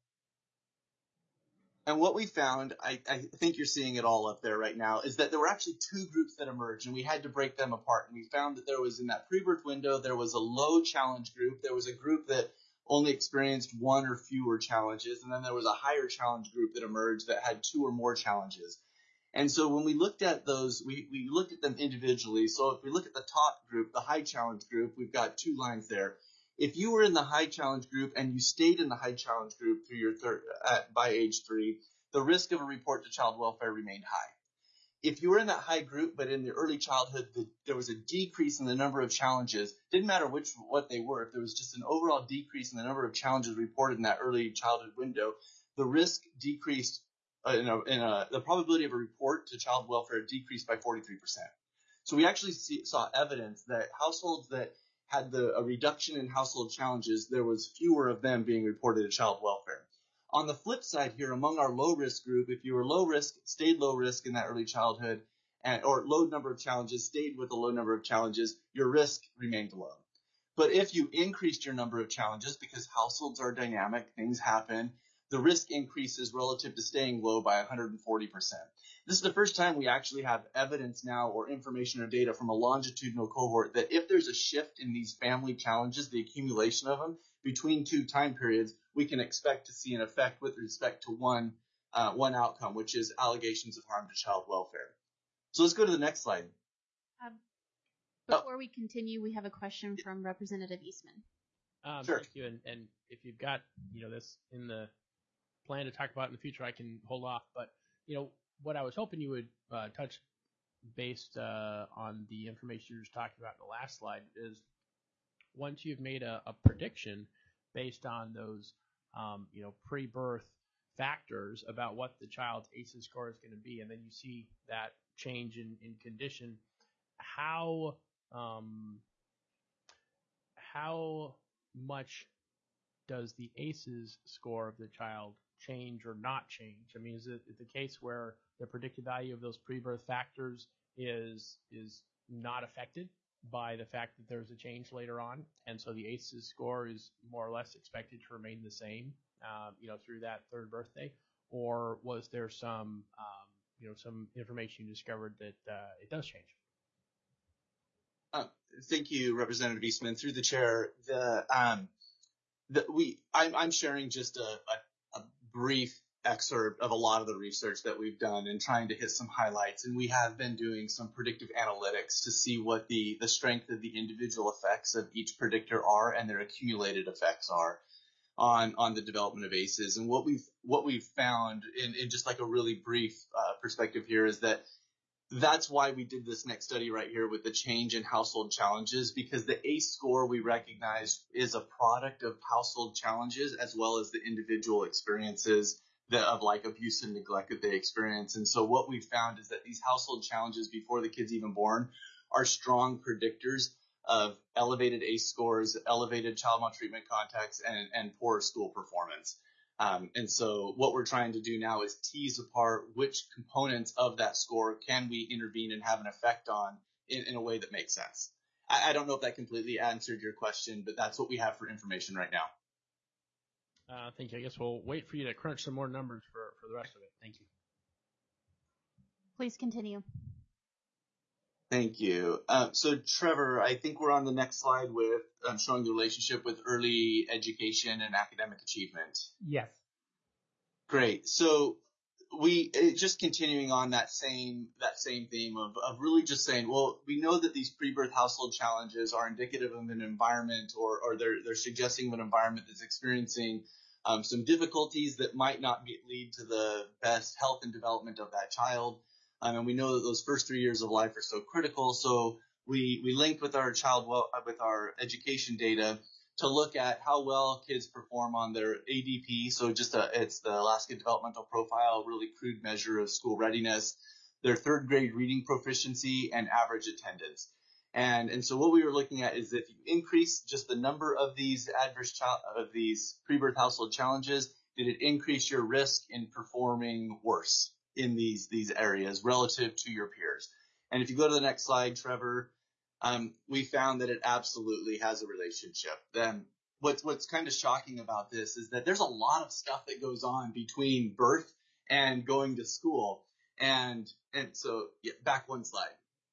[SPEAKER 4] And what we found, I think you're seeing it all up there right now, is that there were actually 2 groups that emerged, and we had to break them apart. And we found that there was, in that pre-birth window, there was a low challenge group. There was a group that only experienced 1 or fewer challenges, and then there was a higher challenge group that emerged that had 2 or more challenges. And so when we looked at those, we looked at them individually. So if we look at the top group, the high challenge group, we've got 2 lines there. If you were in the high challenge group and you stayed in the high challenge group through your by age 3, the risk of a report to child welfare remained high. If you were in that high group, but in the early childhood, there was a decrease in the number of challenges, didn't matter what they were, if there was just an overall decrease in the number of challenges reported in that early childhood window, the risk decreased, the probability of a report to child welfare decreased by 43%. So we actually saw evidence that households that had a reduction in household challenges, there was fewer of them being reported to child welfare. On the flip side here, among our low-risk group, if you were low risk, stayed low risk in that early childhood, or low number of challenges, stayed with a low number of challenges, your risk remained low. But if you increased your number of challenges, because households are dynamic, things happen, the risk increases relative to staying low by 140%. This is the first time we actually have evidence now, or information or data from a longitudinal cohort, that if there's a shift in these family challenges, the accumulation of them, between 2 time periods, we can expect to see an effect with respect to one outcome, which is allegations of harm to child welfare. So let's go to the next slide.
[SPEAKER 1] Before we continue, we have a question from Representative Eastman.
[SPEAKER 3] Sure. Thank you. And if you've got this in the plan to talk about in the future, I can hold off. But what I was hoping you would touch based on the information you were just talking about in the last slide is, once you've made a prediction based on those pre-birth factors about what the child's ACEs score is going to be, and then you see that change in condition, how much does the ACEs score of the child change or not change? I mean, is it the case where the predicted value of those pre-birth factors is not affected by the fact that there's a change later on, and so the ACEs score is more or less expected to remain the same, through that third birthday? Or was there some information you discovered that it does change?
[SPEAKER 4] thank you, Representative Eastman, through the chair. I'm sharing just a brief excerpt of a lot of the research that we've done and trying to hit some highlights. And we have been doing some predictive analytics to see what the strength of the individual effects of each predictor are and their accumulated effects are on the development of ACEs. And what we've found in just like a really brief perspective here is that that's why we did this next study right here with the change in household challenges, because the ACE score we recognize is a product of household challenges as well as the individual experiences of like abuse and neglect that they experience. And so what we've found is that these household challenges before the kid's even born are strong predictors of elevated ACE scores, elevated child maltreatment contacts, and poor school performance. And so what we're trying to do now is tease apart which components of that score can we intervene and have an effect on in a way that makes sense. I don't know if that completely answered your question, but that's what we have for information right now.
[SPEAKER 3] Thank you. I guess we'll wait for you to crunch some more numbers for the rest of it. Thank you.
[SPEAKER 1] Please continue.
[SPEAKER 4] Thank you. So Trevor, I think we're on the next slide with showing the relationship with early education and academic achievement.
[SPEAKER 2] Yes.
[SPEAKER 4] Great. So just continuing on that same theme of really just saying, well, we know that these pre-birth household challenges are indicative of an environment or they're suggesting an environment that's experiencing some difficulties that might not lead to the best health and development of that child. And we know that those first 3 years of life are so critical. So we linked with our with our education data to look at how well kids perform on their ADP. So it's the Alaska Developmental Profile, really crude measure of school readiness, their third grade reading proficiency, and average attendance. And so what we were looking at is if you increase just the number of these these pre-birth household challenges, did it increase your risk in performing worse in these areas relative to your peers? And if you go to the next slide, Trevor, we found that it absolutely has a relationship. Then what's kind of shocking about this is that there's a lot of stuff that goes on between birth and going to school. And so back one slide.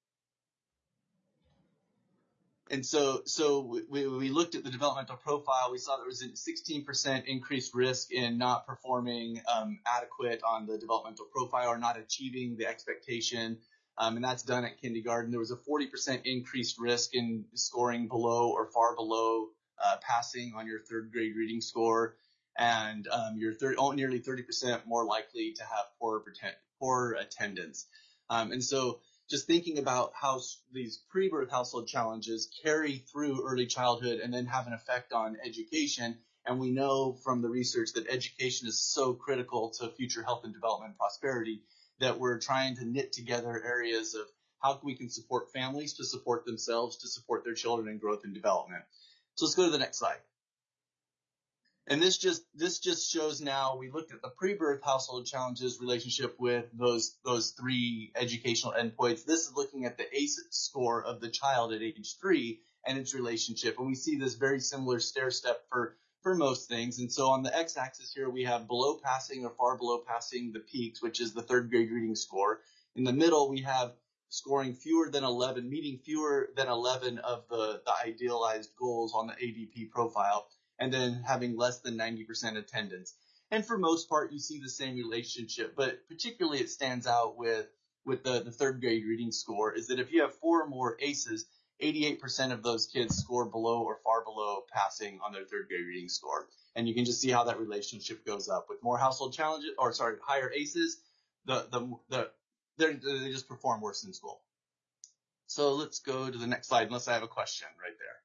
[SPEAKER 4] And so we looked at the developmental profile. We saw there was a 16% increased risk in not performing adequate on the developmental profile or not achieving the expectation. And that's done at kindergarten. There was a 40% increased risk in scoring below or far below passing on your third grade reading score. And you're nearly 30% more likely to have poor attendance. And so just thinking about how these pre-birth household challenges carry through early childhood and then have an effect on education. And we know from the research that education is so critical to future health and development and prosperity that we're trying to knit together areas of how we can support families to support themselves, to support their children in growth and development. So let's go to the next slide. And this just shows now we looked at the pre-birth household challenges relationship with those three educational endpoints. This is looking at the ACE score of the child at age 3 and its relationship. And we see this very similar stair step for most things. And so on the x-axis here, we have below passing or far below passing the peaks, which is the third grade reading score. In the middle, we have scoring fewer than 11, meeting fewer than 11 of the idealized goals on the ADP profile, and then having less than 90% attendance. And for most part, you see the same relationship, but particularly it stands out with the third grade reading score is that if you have 4 or more ACEs, 88% of those kids score below or far below passing on their third grade reading score. And you can just see how that relationship goes up. With more household challenges, higher ACEs, they just perform worse in school. So let's go to the next slide, unless I have a question right there.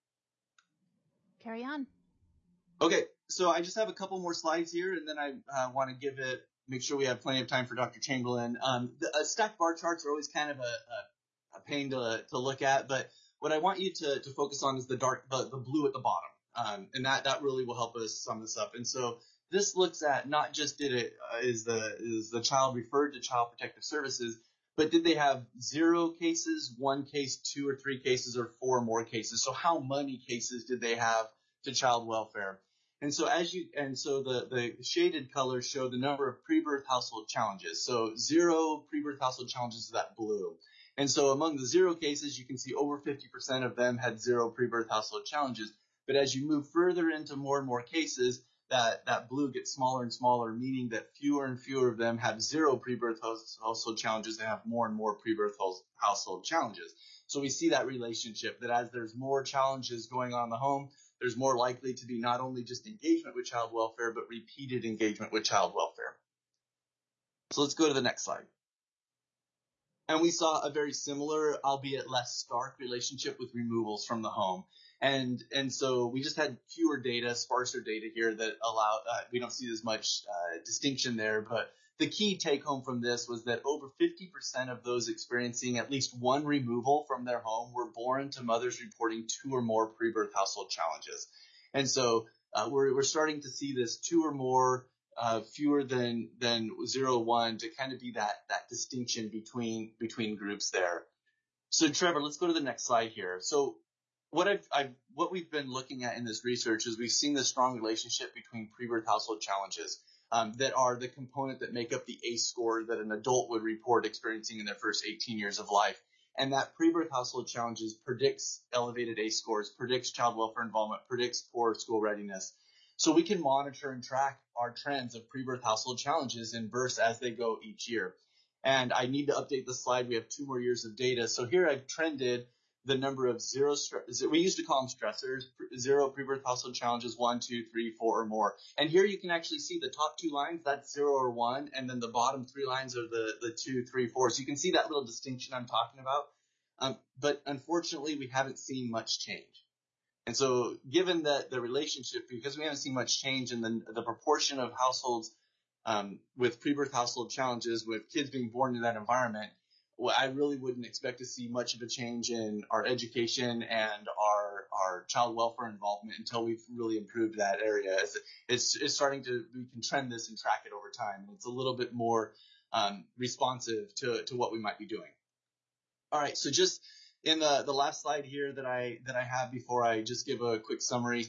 [SPEAKER 1] Carry on.
[SPEAKER 4] Okay, so I just have a couple more slides here, and then I want to make sure we have plenty of time for Dr. Chamberlain. Stacked bar charts are always kind of a pain to look at, but what I want you to focus on is the blue at the bottom, and that really will help us sum this up. And so this looks at not just is the child referred to Child Protective Services, but did they have 0 cases, 1 case, 2 or 3 cases, or 4 or more cases? So how many cases did they have to child welfare? And so the shaded colors show the number of pre-birth household challenges. So 0 pre-birth household challenges is that blue. And so among the 0 cases, you can see over 50% of them had 0 pre-birth household challenges. But as you move further into more and more cases, that blue gets smaller and smaller, meaning that fewer and fewer of them have 0 pre-birth household challenges and have more and more pre-birth household challenges. So we see that relationship, that as there's more challenges going on in the home, there's more likely to be not only just engagement with child welfare, but repeated engagement with child welfare. So let's go to the next slide. And we saw a very similar, albeit less stark, relationship with removals from the home. And so we just had fewer data, sparser data here that allow, we don't see as much distinction there, but the key take home from this was that over 50% of those experiencing at least one removal from their home were born to mothers reporting 2 or more pre-birth household challenges. And so we're starting to see this 2 or more, fewer than 0, 1 to kind of be that distinction between groups there. So Trevor, let's go to the next slide here. So what we've been looking at in this research is we've seen the strong relationship between pre-birth household challenges that are the component that make up the ACE score that an adult would report experiencing in their first 18 years of life. And that pre-birth household challenges predicts elevated ACE scores, predicts child welfare involvement, predicts poor school readiness. So we can monitor and track our trends of pre-birth household challenges in births as they go each year. And I need to update the slide. We have 2 more years of data. So here I've trended the number of we used to call them stressors, 0 pre-birth household challenges, 1, 2, 3, 4 or more. And here you can actually see the top 2 lines, that's 0 or 1, and then the bottom 3 lines are the 2, 3, 4. So you can see that little distinction I'm talking about. But unfortunately, we haven't seen much change. And so given that the relationship, because we haven't seen much change in the proportion of households with pre-birth household challenges, with kids being born in that environment, well, I really wouldn't expect to see much of a change in our education and our child welfare involvement until we've really improved that area. It's starting to, we can trend this and track it over time. It's a little bit more responsive to what we might be doing. All right, so just in the last slide here that I have before I just give a quick summary,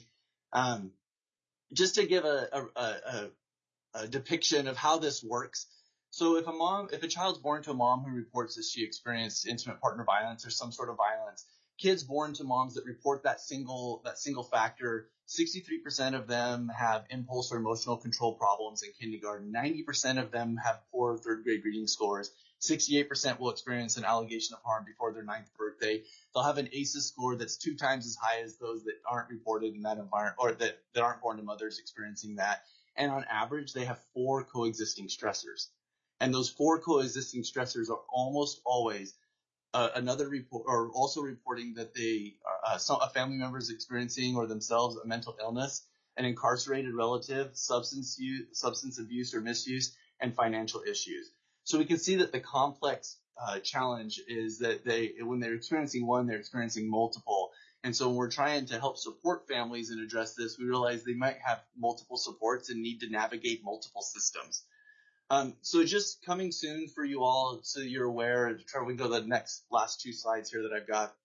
[SPEAKER 4] just to give a depiction of how this works. So if a child's born to a mom who reports that she experienced intimate partner violence or some sort of violence, kids born to moms that report that single factor, 63% of them have impulse or emotional control problems in kindergarten. 90% of them have poor 3rd grade reading scores. 68% will experience an allegation of harm before their 9th birthday. They'll have an ACEs score that's 2 times as high as those that aren't reported in that environment, or that aren't born to mothers experiencing that. And on average, they have 4 coexisting stressors. And those 4 coexisting stressors are almost always another report, or also reporting that a family member is experiencing or themselves a mental illness, an incarcerated relative, substance abuse or misuse, and financial issues. So we can see that the complex challenge is that when they're experiencing one, they're experiencing multiple. And so when we're trying to help support families and address this, we realize they might have multiple supports and need to navigate multiple systems. So just coming soon for you all, so you're aware, Trevor, we can go to the last 2 slides here that I've got.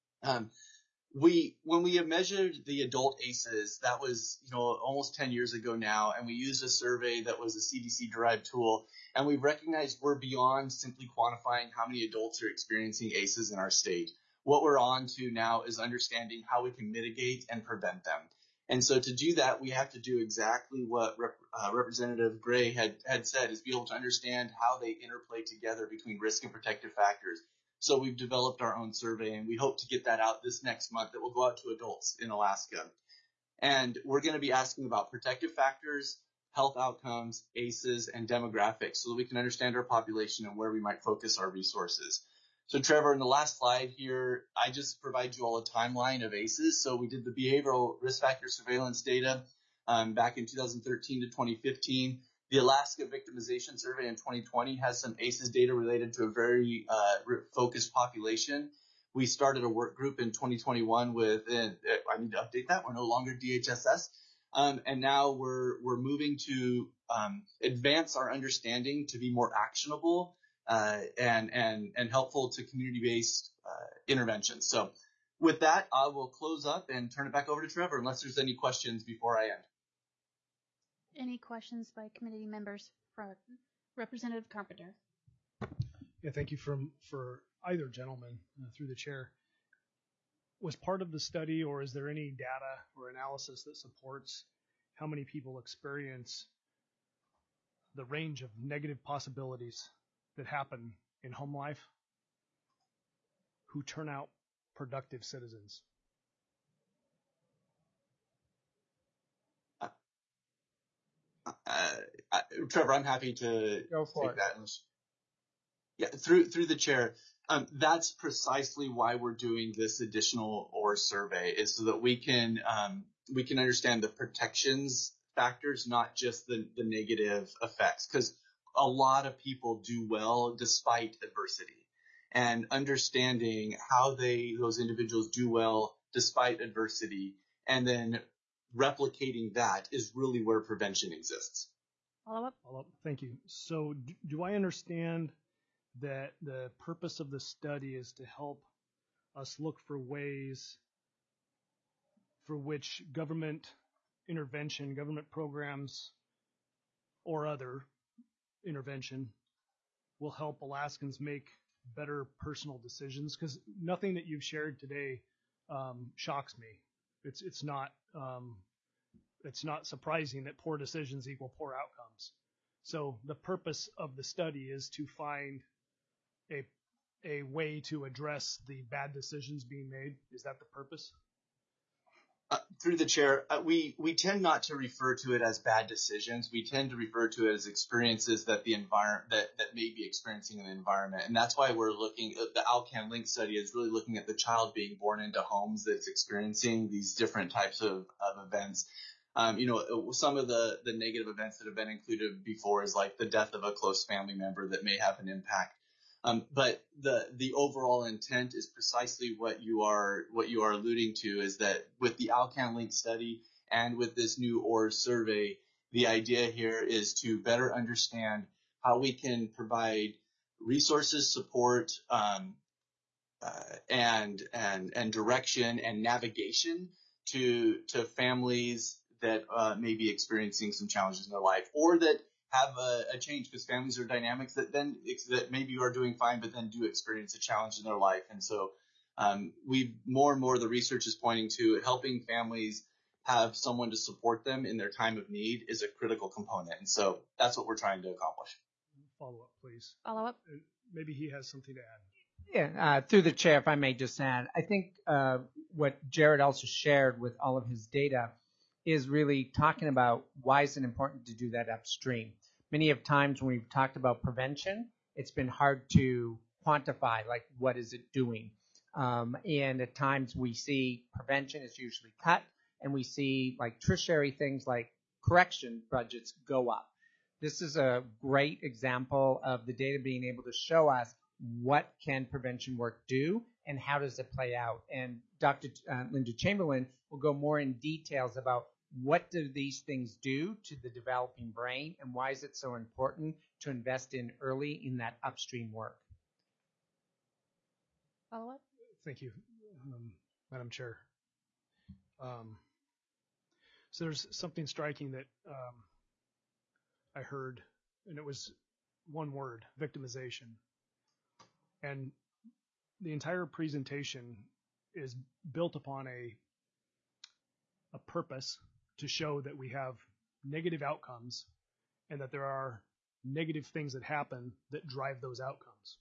[SPEAKER 4] When we have measured the adult ACEs, that was, almost 10 years ago now, and we used a survey that was a CDC-derived tool, and we've recognized we're beyond simply quantifying how many adults are experiencing ACEs in our state. What we're on to now is understanding how we can mitigate and prevent them. And so to do that, we have to do exactly what Representative Gray had said, is be able to understand how they interplay together between risk and protective factors. So we've developed our own survey, and we hope to get that out this next month that will go out to adults in Alaska. And we're going to be asking about protective factors, health outcomes, ACEs, and demographics so that we can understand our population and where we might focus our resources. So Trevor, in the last slide here, I just provide you all a timeline of ACEs. So we did the behavioral risk factor surveillance data back in 2013 to 2015. The Alaska Victimization Survey in 2020 has some ACEs data related to a very focused population. We started a work group in 2021 with, I need to update that, we're no longer DHSS. And now we're moving to advance our understanding to be more actionable and helpful to community-based interventions. So with that, I will close up and turn it back over to Trevor, unless there's any questions before I end.
[SPEAKER 1] Any questions by committee members for Representative Carpenter?
[SPEAKER 6] Yeah, thank you for either gentleman through the chair. Was part of the study, or is there any data or analysis that supports how many people experience the range of negative possibilities that happen in home life who turn out productive citizens?
[SPEAKER 4] Trevor, I'm happy to
[SPEAKER 2] Go for
[SPEAKER 4] take that. Yeah, through the chair. That's precisely why we're doing this additional OR survey, is so that we can understand the protections factors, not just the negative effects, because a lot of people do well despite adversity, and understanding how those individuals do well despite adversity, and then replicating that is really where prevention exists.
[SPEAKER 1] Follow up?
[SPEAKER 6] Thank you. So do I understand that the purpose of the study is to help us look for ways for which government intervention, government programs, or other intervention will help Alaskans make better personal decisions? Because nothing that you've shared today shocks me. It's not surprising that poor decisions equal poor outcomes. So the purpose of the study is to find a way to address the bad decisions being made. Is that the purpose?
[SPEAKER 4] Through the chair, we tend not to refer to it as bad decisions. We tend to refer to it as experiences that the environment that may be experiencing in the environment, and that's why we're looking at the Alcan Link study is really looking at the child being born into homes that's experiencing these different types of events. Some of the negative events that have been included before is like the death of a close family member that may have an impact. But the overall intent is precisely what you are alluding to, is that with the Alcan Link study and with this new ORS survey, the idea here is to better understand how we can provide resources, support, and direction and navigation to families that may be experiencing some challenges in their life, or that have a change, because families are dynamics that maybe are doing fine, but then do experience a challenge in their life. And so more and more the research is pointing to helping families have someone to support them in their time of need is a critical component. And so that's what we're trying to accomplish.
[SPEAKER 6] Follow up, please.
[SPEAKER 1] Follow up?
[SPEAKER 6] Maybe he has something to add.
[SPEAKER 2] Yeah, through the chair, if I may just add, I think what Jared also shared with all of his data is really talking about why is it important to do that upstream. Many of times when we've talked about prevention, it's been hard to quantify, like what is it doing. And at times we see prevention is usually cut, and we see like tertiary things like correction budgets go up. This is a great example of the data being able to show us what can prevention work do and how does it play out. And Dr. Linda Chamberlain will go more in details about what do these things do to the developing brain, and why is it so important to invest in early in that upstream work.
[SPEAKER 1] Follow up?
[SPEAKER 6] Thank you, Madam Chair. So there's something striking that I heard, and it was one word: victimization. And the entire presentation is built upon a purpose to show that we have negative outcomes and that there are negative things that happen that drive those outcomes.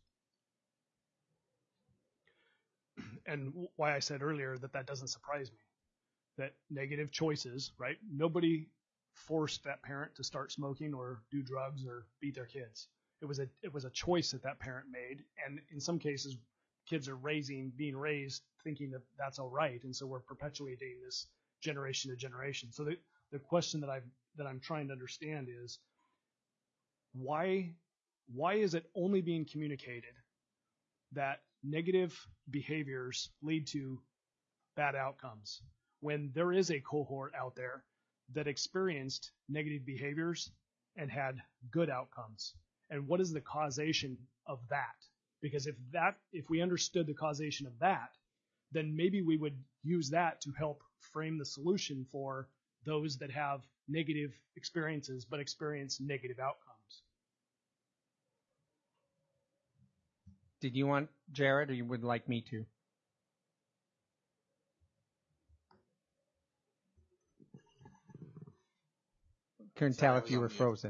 [SPEAKER 6] And why I said earlier that doesn't surprise me, that negative choices, right? Nobody forced that parent to start smoking or do drugs or beat their kids. It was a choice that parent made, and in some cases, kids are being raised thinking that that's all right, and so we're perpetuating this generation to generation. So the question that I'm trying to understand is why is it only being communicated that negative behaviors lead to bad outcomes when there is a cohort out there that experienced negative behaviors and had good outcomes? And what is the causation of that? Because if we understood the causation of that, then maybe we would use that to help frame the solution for those that have negative experiences but experience negative outcomes.
[SPEAKER 2] Did you want Jared, or you would like me to? Couldn't
[SPEAKER 4] Sorry,
[SPEAKER 2] tell
[SPEAKER 4] I
[SPEAKER 2] if
[SPEAKER 4] was
[SPEAKER 2] you
[SPEAKER 4] on
[SPEAKER 2] were
[SPEAKER 4] mute.
[SPEAKER 2] frozen.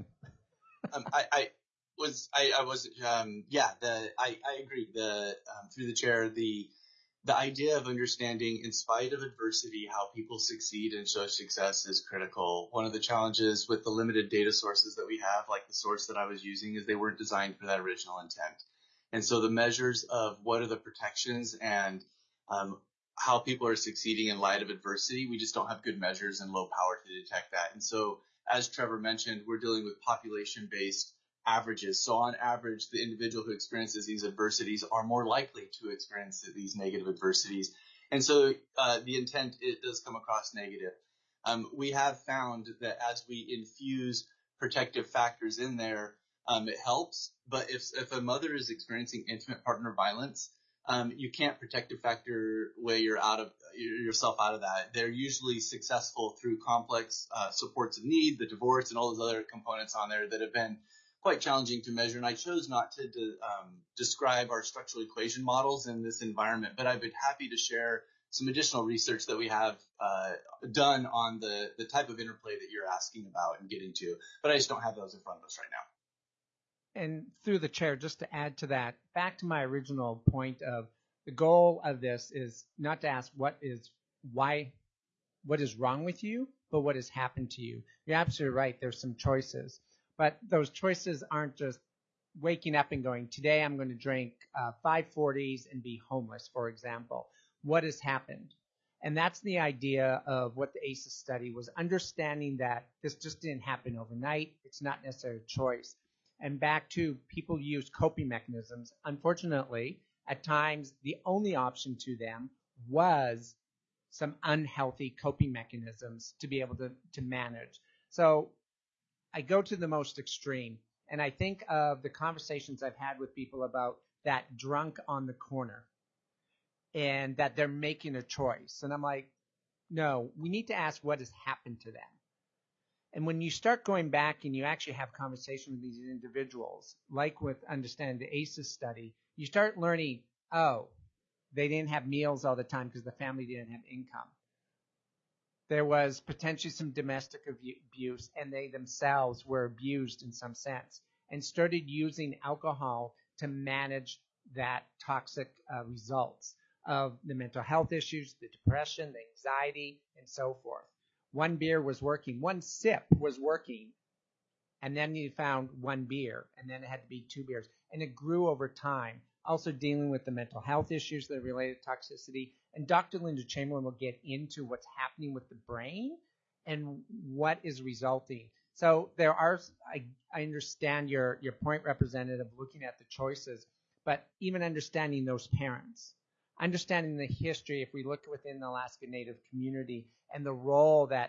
[SPEAKER 4] I agree. Through the chair, the idea of understanding, in spite of adversity, how people succeed and show success is critical. One of the challenges with the limited data sources that we have, like the source that I was using, is they weren't designed for that original intent. And so the measures of what are the protections and how people are succeeding in light of adversity, we just don't have good measures and low power to detect that. And so, as Trevor mentioned, we're dealing with population-based averages. So on average, the individual who experiences these adversities are more likely to experience these negative adversities. And so the intent, it does come across negative. We have found that as we infuse protective factors in there, it helps. But if a mother is experiencing intimate partner violence, you can't protective factor way yourself out of that. They're usually successful through complex supports of need, the divorce, and all those other components on there that have been quite challenging to measure. And I chose not to describe our structural equation models in this environment, but I've been happy to share some additional research that we have done on the type of interplay that you're asking about and getting to, but I just don't have those in front of us right now.
[SPEAKER 2] And through the chair, just to add to that, back to my original point of the goal of this is not to ask what is wrong with you, but what has happened to you. You're absolutely right. There's some choices, but those choices aren't just waking up and going, today I'm going to drink 540s and be homeless, for example. What has happened? And that's the idea of what the ACEs study was, understanding that this just didn't happen overnight. It's not necessarily a choice. And back to people use coping mechanisms. Unfortunately, at times, the only option to them was some unhealthy coping mechanisms to be able to manage. So I go to the most extreme, and I think of the conversations I've had with people about that drunk on the corner and that they're making a choice. And I'm like, no, we need to ask what has happened to them. And when you start going back and you actually have conversation with these individuals, like with understanding the ACEs study, you start learning, oh, they didn't have meals all the time because the family didn't have income. There was potentially some domestic abuse, and they themselves were abused in some sense, and started using alcohol to manage that toxic results of the mental health issues, the depression, the anxiety, and so forth. One beer was working, one sip was working, and then you found one beer, and then it had to be 2 beers, and it grew over time. Also dealing with the mental health issues that are related to toxicity, and Dr. Linda Chamberlain will get into what's happening with the brain and what is resulting. So there are, I understand your point, Representative, looking at the choices, but even understanding those parents, understanding the history, if we look within the Alaska Native community and the role that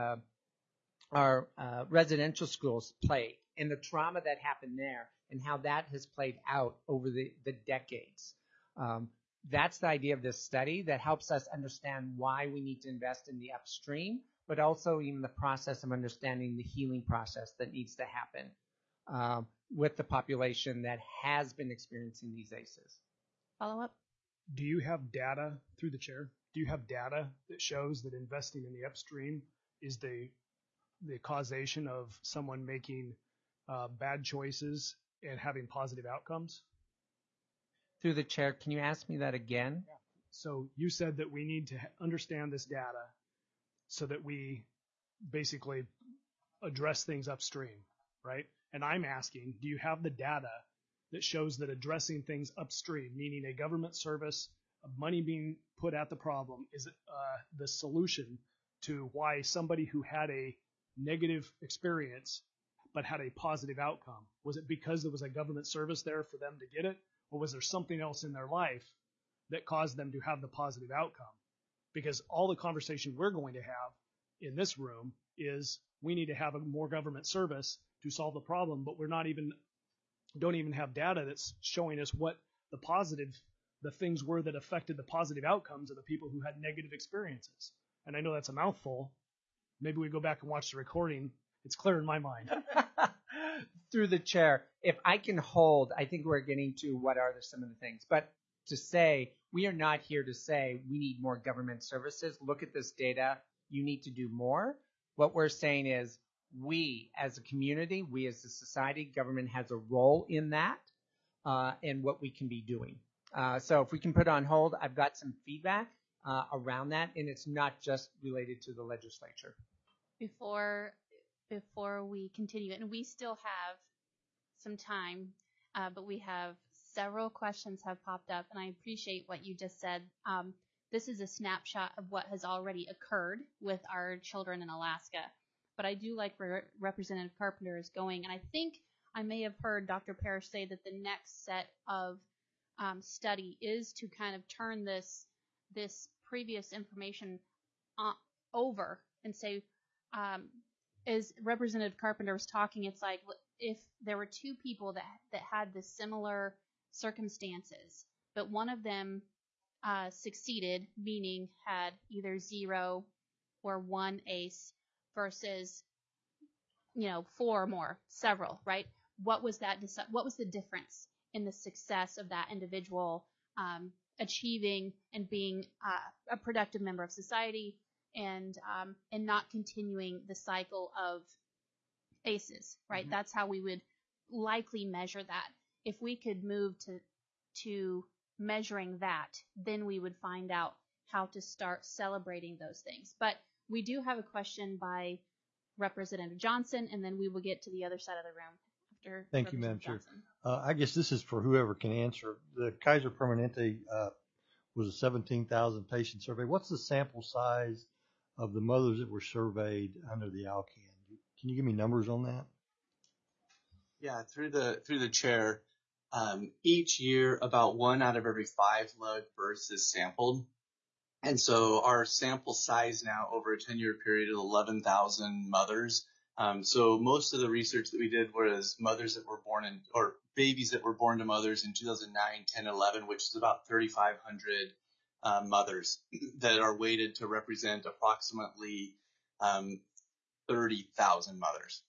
[SPEAKER 2] our residential schools played and the trauma that happened there and how that has played out over the decades. That's the idea of this study that helps us understand why we need to invest in the upstream, but also even the process of understanding the healing process that needs to happen with the population that has been experiencing these ACEs.
[SPEAKER 1] Follow up?
[SPEAKER 6] Do you have data, through the chair, do you have data that shows that investing in the upstream is the causation of someone making bad choices and having positive outcomes?
[SPEAKER 2] Through the chair, can you ask me that again?
[SPEAKER 6] Yeah. So you said that we need to understand this data so that we basically address things upstream, right? And I'm asking, do you have the data that shows that addressing things upstream, meaning a government service, money being put at the problem, is the solution to why somebody who had a negative experience but had a positive outcome? Was it because there was a government service there for them to get it? Or was there something else in their life that caused them to have the positive outcome? Because all the conversation we're going to have in this room is we need to have a more government service to solve the problem, but don't even have data that's showing us what the things were that affected the positive outcomes of the people who had negative experiences. And I know that's a mouthful. Maybe we go back and watch the recording. It's clear in my mind.
[SPEAKER 2] Through the chair, if I can hold, I think we're getting to what are some of the things. But to say, we are not here to say we need more government services. Look at this data. You need to do more. What we're saying is we as a community, we as a society, government has a role in that and what we can be doing. So if we can put on hold, I've got some feedback around that, and it's not just related to the legislature.
[SPEAKER 1] Before we continue, and we still have some time, but we have several questions have popped up, and I appreciate what you just said. This is a snapshot of what has already occurred with our children in Alaska, but I do like where Representative Carpenter is going, and I think I may have heard Dr. Parrish say that the next set of study is to kind of turn this previous information over and say, as Representative Carpenter was talking, it's like if there were two people that had the similar circumstances, but one of them succeeded, meaning had either 0 or 1 ACE versus 4 or more, several, right? What was the difference in the success of that individual achieving and being a productive member of society and not continuing the cycle of ACEs, right? Mm-hmm. That's how we would likely measure that. If we could move to measuring that, then we would find out how to start celebrating those things. But we do have a question by Representative Johnson, and then we will get to the other side of the room after.
[SPEAKER 7] Thank you, Madam Chair. I guess this is for whoever can answer. The Kaiser Permanente was a 17,000 patient survey. What's the sample size of the mothers that were surveyed under the ALCAN? Can you give me numbers on that?
[SPEAKER 4] Yeah, through the chair, each year about 1 out of every 5 live births is sampled. And so our sample size now over a 10-year period is 11,000 mothers. So most of the research that we did was mothers that were born in, or babies that were born to mothers in 2009, 10, 11, which is about 3,500 mothers that are weighted to represent approximately 30,000 mothers.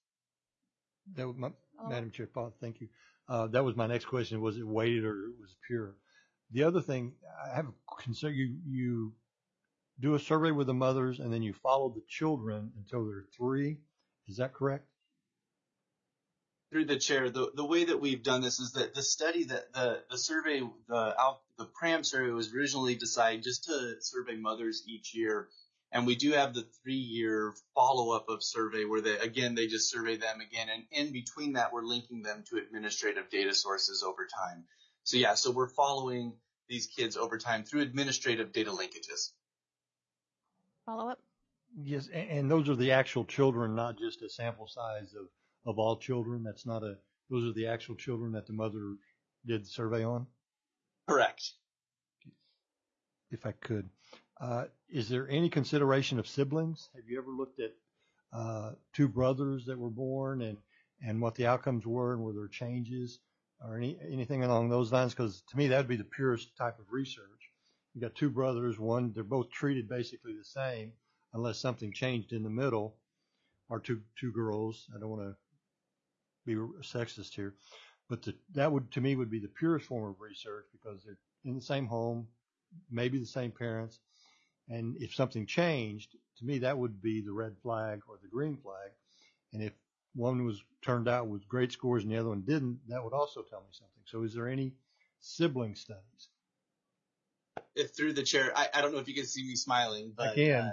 [SPEAKER 7] Madam Chair, thank you. That was my next question. Was it weighted or was it pure? The other thing, I have a concern. You do a survey with the mothers and then you follow the children until they're 3. Is that correct?
[SPEAKER 4] Through the chair, the way that we've done this is that the study that the survey, the PRAM survey was originally designed just to survey mothers each year. And we do have the 3-year follow-up of survey where they just survey them again. And in between that, we're linking them to administrative data sources over time. So we're following these kids over time through administrative data linkages.
[SPEAKER 1] Follow-up?
[SPEAKER 7] Yes, and those are the actual children, not just a sample size of all children. Those are the actual children that the mother did the survey on?
[SPEAKER 4] Correct.
[SPEAKER 7] If I could. Is there any consideration of siblings? Have you ever looked at 2 brothers that were born and what the outcomes were and were there changes or anything along those lines? Because to me, that would be the purest type of research. You got 2 brothers, they're both treated basically the same unless something changed in the middle, or two girls. I don't want to be sexist here, but that would to me would be the purest form of research because they're in the same home, maybe the same parents. And if something changed, to me, that would be the red flag or the green flag. And if one turned out with great scores and the other one didn't, that would also tell me something. So is there any sibling studies?
[SPEAKER 4] If through the chair, I don't know if you can see me smiling, but
[SPEAKER 7] I can.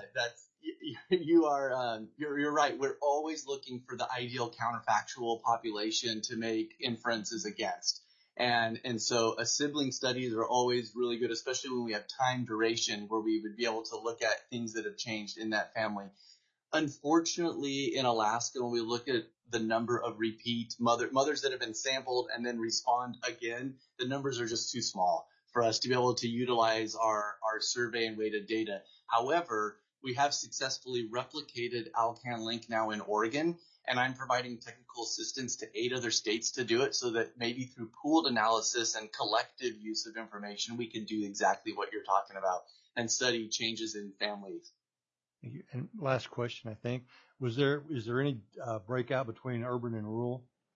[SPEAKER 4] You're right. We're always looking for the ideal counterfactual population to make inferences against. And so a sibling studies are always really good, especially when we have time duration where we would be able to look at things that have changed in that family. Unfortunately, in Alaska, when we look at the number of repeat mothers that have been sampled and then respond again, the numbers are just too small for us to be able to utilize our survey and weighted data. However, we have successfully replicated Alcan Link now in Oregon, and I'm providing technical assistance to 8 other states to do it so that maybe through pooled analysis and collective use of information, we can do exactly what you're talking about and study changes in families.
[SPEAKER 7] Thank you. And last question, I think, is there any breakout between urban and rural?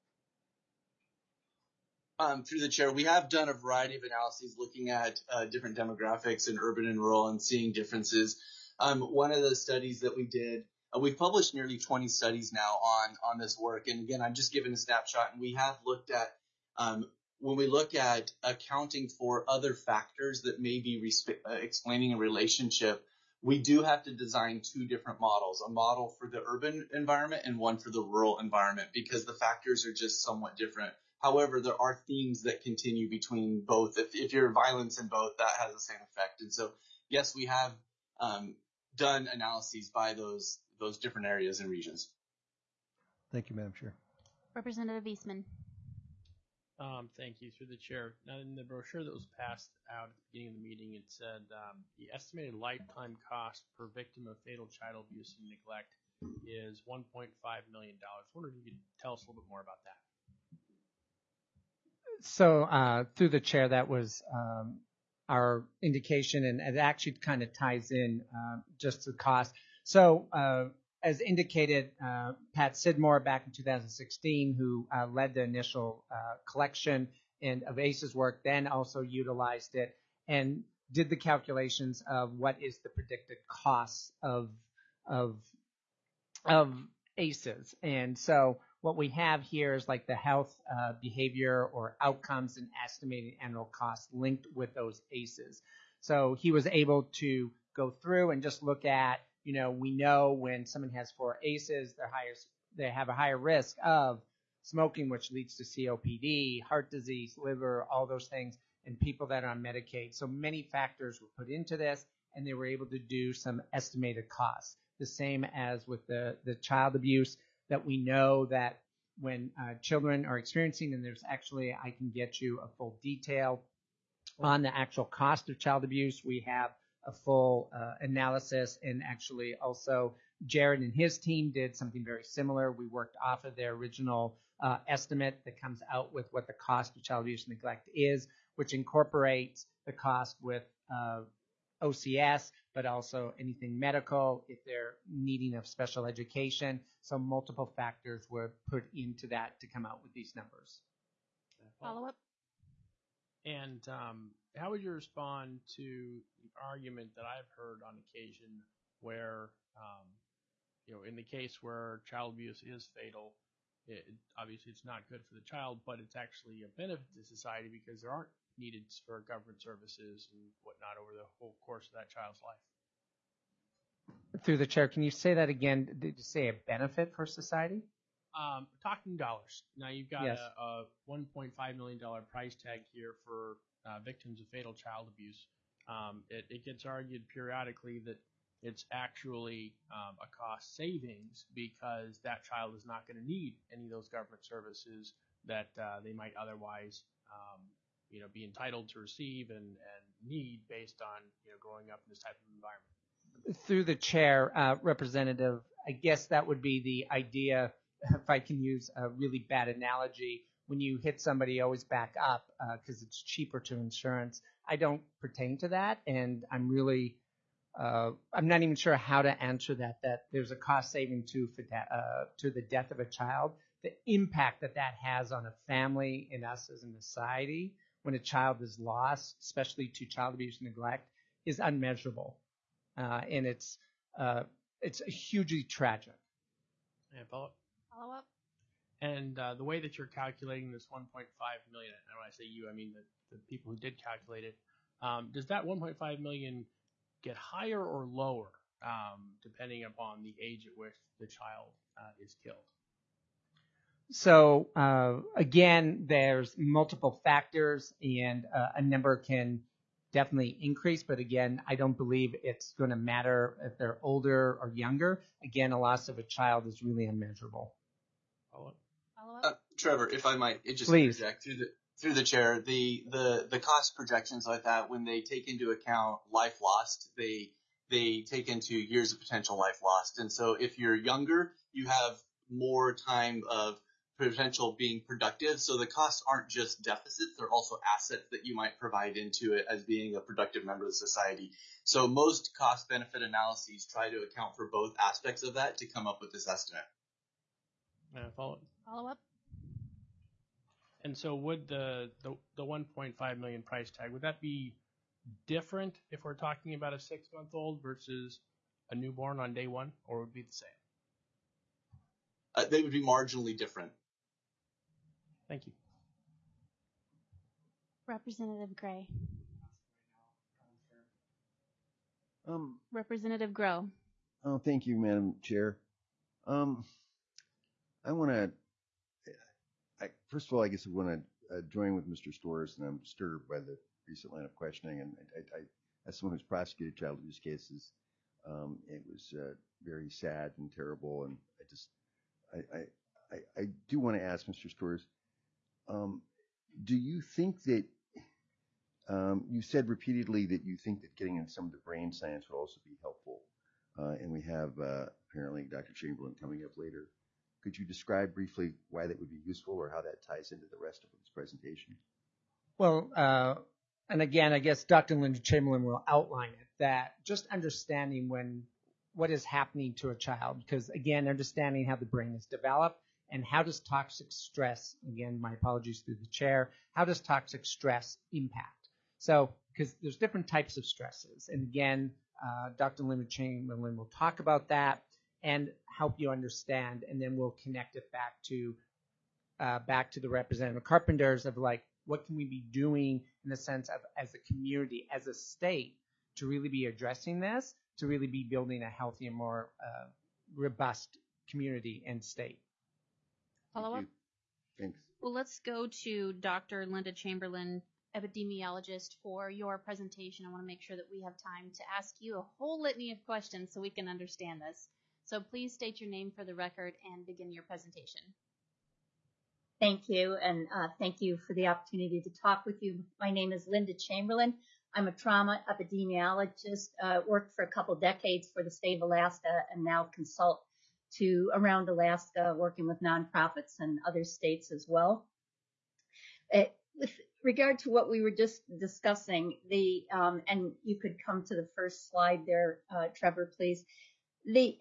[SPEAKER 4] through the chair, we have done a variety of analyses looking at different demographics in urban and rural and seeing differences. One of the studies that we did, we've published nearly 20 studies now on this work. And again, I'm just giving a snapshot. And we have looked at, when we look at accounting for other factors that may be explaining a relationship, we do have to design two different models, a model for the urban environment and one for the rural environment, because the factors are just somewhat different. However, there are themes that continue between both. If you're violence in both, that has the same effect. And so, yes, we have done analyses by those different areas and regions.
[SPEAKER 7] Thank you, Madam Chair.
[SPEAKER 1] Representative Eastman.
[SPEAKER 3] Thank you. Through the chair. Now, in the brochure that was passed out at the beginning of the meeting, it said the estimated lifetime cost per victim of fatal child abuse and neglect is $1.5 million. I wonder if you could tell us a little bit more about that.
[SPEAKER 2] So through the chair, that was our indication, and it actually kind of ties in just the cost. So as indicated, Pat Sidmore back in 2016, who led the initial collection of ACEs work, then also utilized it and did the calculations of what is the predicted cost of ACEs. And so what we have here is like the health, behavior, or outcomes and estimated annual costs linked with those ACEs. So he was able to go through and just look at, we know when someone has 4 ACEs, they have a higher risk of smoking, which leads to COPD, heart disease, liver, all those things, and people that are on Medicaid. So many factors were put into this, and they were able to do some estimated costs. The same as with the child abuse, that we know that when children are experiencing, and there's actually, I can get you a full detail on the actual cost of child abuse. We have a full analysis, and actually also Jared and his team did something very similar. We worked off of their original estimate that comes out with what the cost of child abuse and neglect is, which incorporates the cost with OCS, but also anything medical, if they're needing of special education. So multiple factors were put into that to come out with these numbers.
[SPEAKER 1] Follow up.
[SPEAKER 3] And how would you respond to the argument that I've heard on occasion where, in the case where child abuse is fatal, obviously it's not good for the child, but it's actually a benefit to society because there aren't needed for government services and whatnot over the whole course of that child's life.
[SPEAKER 2] Through the chair, can you say that again? Did you say a benefit for society?
[SPEAKER 3] Talking dollars. Now you've got
[SPEAKER 2] Yes.
[SPEAKER 3] a $1.5 million price tag here for victims of fatal child abuse. It gets argued periodically that it's actually a cost savings because that child is not going to need any of those government services that they might otherwise be entitled to receive and need based on growing up in this type of environment.
[SPEAKER 2] Through the chair, Representative, I guess that would be the idea, if I can use a really bad analogy, when you hit somebody, always back up because it's cheaper to insurance. I don't pertain to that, and I'm really, I'm not even sure how to answer that there's a cost saving to the death of a child. The impact that has on a family and us as a society when a child is lost, especially to child abuse and neglect, is unmeasurable. And it's hugely tragic.
[SPEAKER 3] Yeah, follow
[SPEAKER 1] up.
[SPEAKER 3] And the way that you're calculating this 1.5 million, and when I say you, I mean the people who did calculate it, does that 1.5 million get higher or lower depending upon the age at which the child is killed?
[SPEAKER 2] So again, there's multiple factors, and a number can definitely increase, but again, I don't believe it's going to matter if they're older or younger. Again, a loss of a child is really unmeasurable.
[SPEAKER 3] Follow
[SPEAKER 1] up.
[SPEAKER 4] Trevor, if I might, just
[SPEAKER 2] Please.
[SPEAKER 4] interject through the chair, the cost projections like that, when they take into account life lost, they take into years of potential life lost. And so if you're younger, you have more time of potential being productive. So the costs aren't just deficits, they're also assets that you might provide into it as being a productive member of the society. So most cost benefit analyses try to account for both aspects of that to come up with this estimate.
[SPEAKER 3] Follow
[SPEAKER 1] up.
[SPEAKER 3] And so would the 1.5 million price tag, would that be different if we're talking about a 6-month-old versus a newborn on day one, or would it be the same?
[SPEAKER 4] They would be marginally different.
[SPEAKER 3] Thank you.
[SPEAKER 1] Representative Gray.
[SPEAKER 8] Representative
[SPEAKER 1] Grow.
[SPEAKER 8] Oh, thank you, Madam Chair. I want to, first of all, I guess I want to join with Mr. Storrs, and I'm disturbed by the recent line of questioning. And I as someone who's prosecuted child abuse cases, it was very sad and terrible. And I do want to ask Mr. Storrs, do you think that you said repeatedly that you think that getting into some of the brain science would also be helpful, and we have apparently Dr. Chamberlain coming up later. Could you describe briefly why that would be useful, or how that ties into the rest of this presentation?
[SPEAKER 2] Well, and again, I guess Dr. Linda Chamberlain will outline it, that just understanding what is happening to a child, because again, understanding how the brain is developed and how does toxic stress, again, my apologies through the chair, how does toxic stress impact? So, because there's different types of stresses. And again, Dr. Linda Chamberlain will talk about that and help you understand, and then we'll connect it back to the Representative Carpenters of like, what can we be doing in the sense of as a community, as a state, to really be addressing this, to really be building a healthy and more robust community and state.
[SPEAKER 1] Follow up?
[SPEAKER 8] Thanks.
[SPEAKER 1] Well, let's go to Dr. Linda Chamberlain, epidemiologist, for your presentation. I want to make sure that we have time to ask you a whole litany of questions so we can understand this. So please state your name for the record and begin your presentation.
[SPEAKER 9] Thank you, and thank you for the opportunity to talk with you. My name is Linda Chamberlain. I'm a trauma epidemiologist, worked for a couple decades for the state of Alaska, and now consult to around Alaska, working with nonprofits and other states as well. With regard to what we were just discussing, and you could come to the first slide there, Trevor, please. The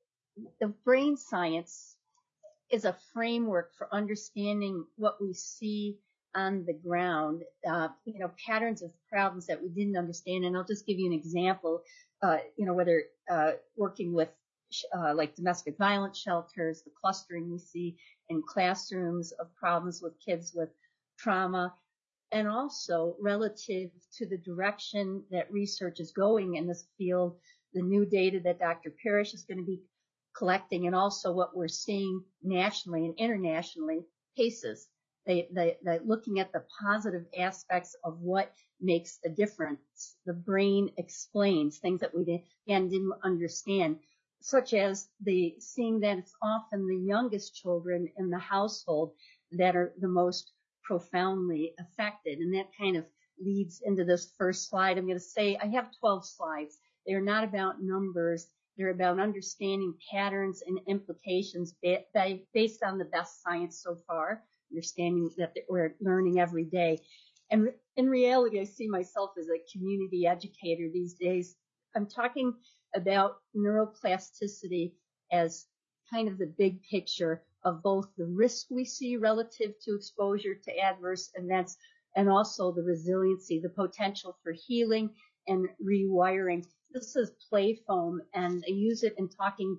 [SPEAKER 9] brain science is a framework for understanding what we see on the ground, patterns of problems that we didn't understand. And I'll just give you an example, whether working with like domestic violence shelters, the clustering we see in classrooms of problems with kids with trauma, and also relative to the direction that research is going in this field, the new data that Dr. Parrish is going to be collecting, and also what we're seeing nationally and internationally, PACEs. They looking at the positive aspects of what makes a difference. The brain explains things that we didn't understand, such as seeing that it's often the youngest children in the household that are the most profoundly affected. And that kind of leads into this first slide. I'm going to say I have 12 slides. They're not about numbers. They're about understanding patterns and implications based on the best science so far, understanding that we're learning every day. And in reality, I see myself as a community educator these days. I'm talking about neuroplasticity as kind of the big picture of both the risk we see relative to exposure to adverse events and also the resiliency, the potential for healing and rewiring. This is play foam, and I use it in talking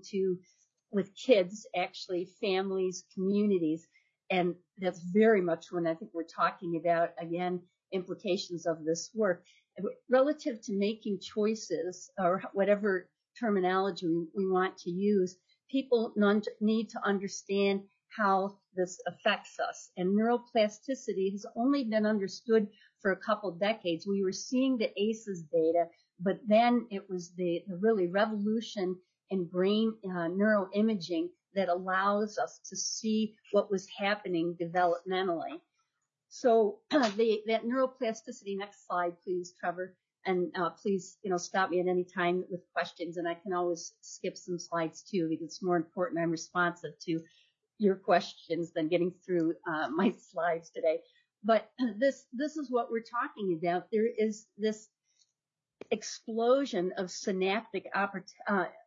[SPEAKER 9] with kids, actually, families, communities, and that's very much when I think we're talking about, again, implications of this work. Relative to making choices, or whatever terminology we want to use, people need to understand how this affects us. And neuroplasticity has only been understood for a couple decades. We were seeing the ACEs data, but then it was the really revolution in brain neuroimaging that allows us to see what was happening developmentally. So that neuroplasticity, next slide, please, Trevor, and please, stop me at any time with questions, and I can always skip some slides too, because it's more important I'm responsive to your questions than getting through my slides today. But this is what we're talking about. There is this explosion of synaptic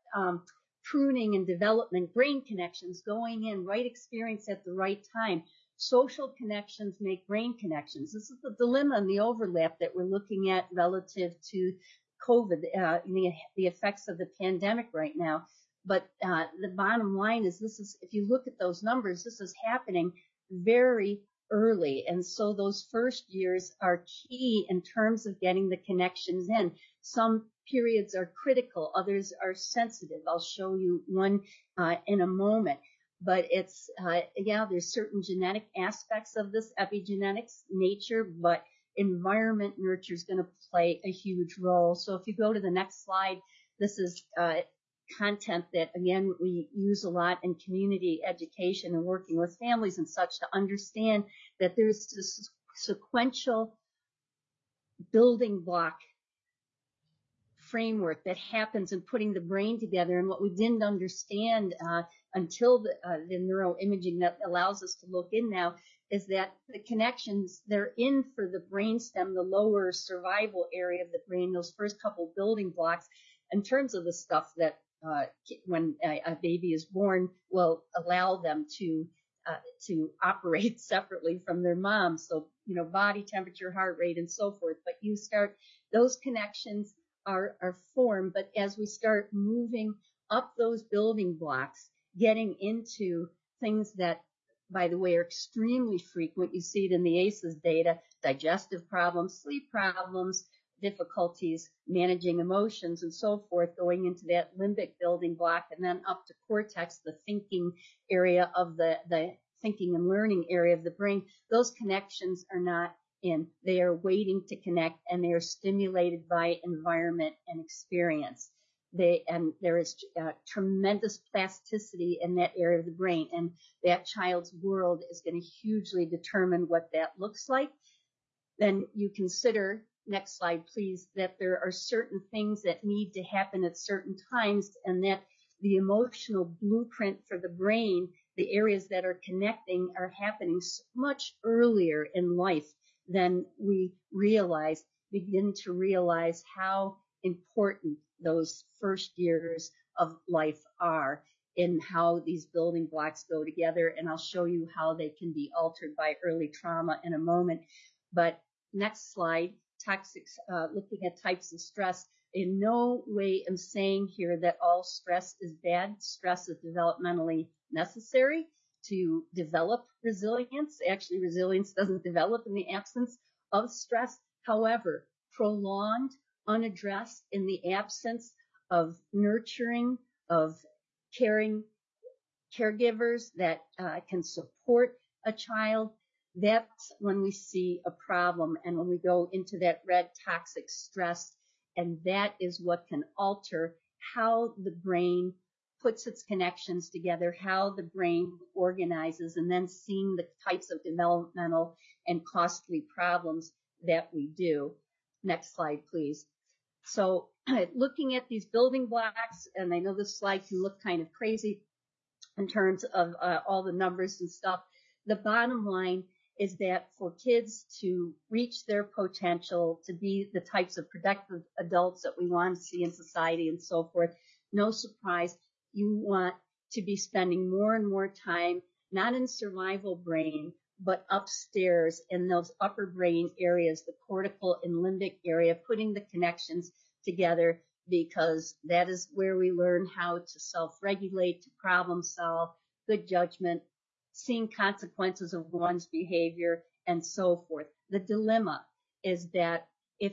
[SPEAKER 9] pruning and development, brain connections going in, right experience at the right time. social connections make brain connections. This is the dilemma and the overlap that we're looking at relative to COVID, the effects of the pandemic right now. But the bottom line is if you look at those numbers, this is happening very early. And so those first years are key in terms of getting the connections in. Some periods are critical, others are sensitive. I'll show you one in a moment. But it's, there's certain genetic aspects of this, epigenetics, nature, but environment nurture is going to play a huge role. So if you go to the next slide, this is content that, again, we use a lot in community education and working with families and such to understand that there's this sequential building block framework that happens in putting the brain together. And what we didn't understand until the neuroimaging that allows us to look in now is that the connections, they're in for the brainstem, the lower survival area of the brain, those first couple building blocks, in terms of the stuff that when a baby is born will allow them to operate separately from their mom. So, body temperature, heart rate, and so forth. But those connections are formed. But as we start moving up those building blocks, getting into things that, by the way, are extremely frequent. You see it in the ACEs data: digestive problems, sleep problems, difficulties managing emotions, and so forth, going into that limbic building block, and then up to cortex, the thinking area of the thinking and learning area of the brain. Those connections are not in. They are waiting to connect, and they are stimulated by environment and experience. There is tremendous plasticity in that area of the brain, and that child's world is going to hugely determine what that looks like. Then you consider, next slide please, that there are certain things that need to happen at certain times, and that the emotional blueprint for the brain, the areas that are connecting, are happening much earlier in life than we begin to realize how important those first years of life are in how these building blocks go together. And I'll show you how they can be altered by early trauma in a moment. But next slide, looking at types of stress. In no way am saying here that all stress is bad. Stress is developmentally necessary to develop resilience. Actually, resilience doesn't develop in the absence of stress. However, prolonged, unaddressed, in the absence of nurturing, of caregivers that can support a child, that's when we see a problem, and when we go into that red toxic stress, and that is what can alter how the brain puts its connections together, how the brain organizes, and then seeing the types of developmental and costly problems that we do. Next slide, please. So looking at these building blocks, and I know this slide can look kind of crazy in terms of all the numbers and stuff. The bottom line is that for kids to reach their potential, to be the types of productive adults that we want to see in society and so forth, no surprise, you want to be spending more and more time, not in survival brain, but upstairs in those upper brain areas, the cortical and limbic area, putting the connections together, because that is where we learn how to self-regulate, to problem solve, good judgment, seeing consequences of one's behavior, and so forth. The dilemma is that if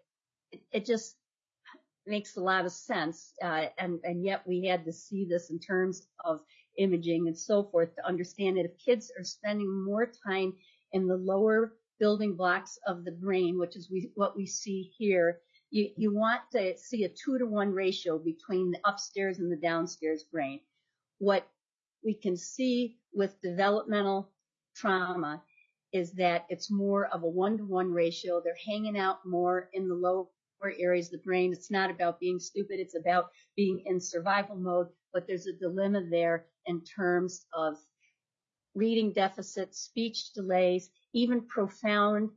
[SPEAKER 9] it just makes a lot of sense, and yet we had to see this in terms of imaging and so forth to understand that if kids are spending more time in the lower building blocks of the brain, which is what we see here, you want to see a 2-to-1 ratio between the upstairs and the downstairs brain. What we can see with developmental trauma is that it's more of a 1-to-1 ratio. They're hanging out more in the lower areas of the brain. It's not about being stupid. It's about being in survival mode. But there's a dilemma there in terms of reading deficits, speech delays, even profound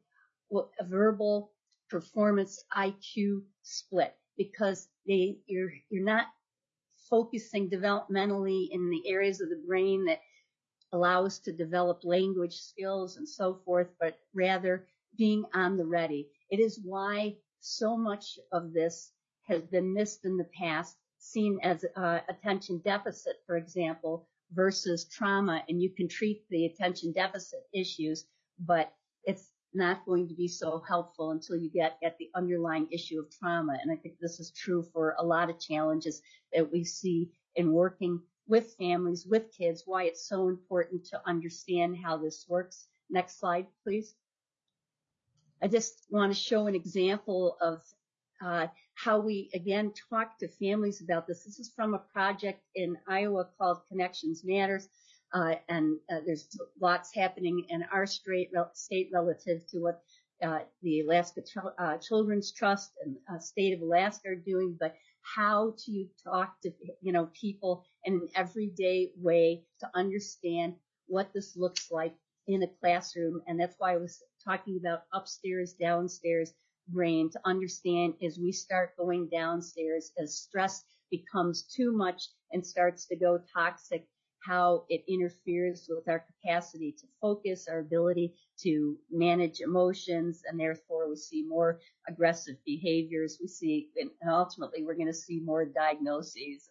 [SPEAKER 9] verbal performance IQ split, because you're not focusing developmentally in the areas of the brain that allow us to develop language skills and so forth, but rather being on the ready. It is why so much of this has been missed in the past, seen as attention deficit, for example, versus trauma. And you can treat the attention deficit issues, but it's not going to be so helpful until you get at the underlying issue of trauma. And I think this is true for a lot of challenges that we see in working with families, with kids, why it's so important to understand how this works. Next slide, please. I just want to show an example of how we, again, talk to families about this. This is from a project in Iowa called Connections Matters. And there's lots happening in our state relative to what the Alaska Children's Trust and state of Alaska are doing, but how to talk to people in an everyday way to understand what this looks like in a classroom. And that's why I was talking about upstairs, downstairs brain, to understand as we start going downstairs, as stress becomes too much and starts to go toxic, how it interferes with our capacity to focus, our ability to manage emotions, and therefore we see more aggressive behaviors. We see, and ultimately, we're going to see more diagnoses,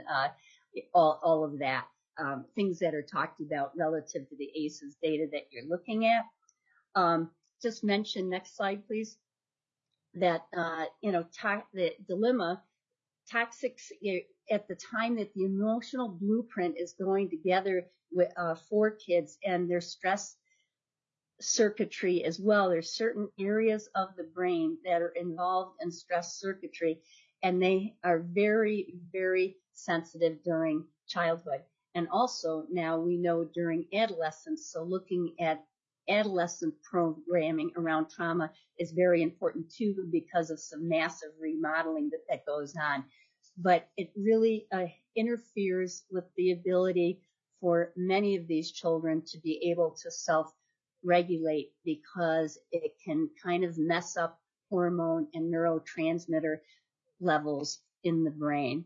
[SPEAKER 9] all of that, things that are talked about relative to the ACEs data that you're looking at. Just mention, next slide, please, that the dilemma. Toxic, at the time that the emotional blueprint is going together with, for kids and their stress circuitry as well. There's certain areas of the brain that are involved in stress circuitry, and they are very, very sensitive during childhood. And also now we know during adolescence, so looking at adolescent programming around trauma is very important too, because of some massive remodeling that goes on. But it really interferes with the ability for many of these children to be able to self-regulate, because it can kind of mess up hormone and neurotransmitter levels in the brain.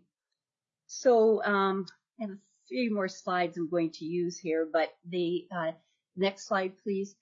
[SPEAKER 9] So I have a few more slides I'm going to use here, but the next slide, please.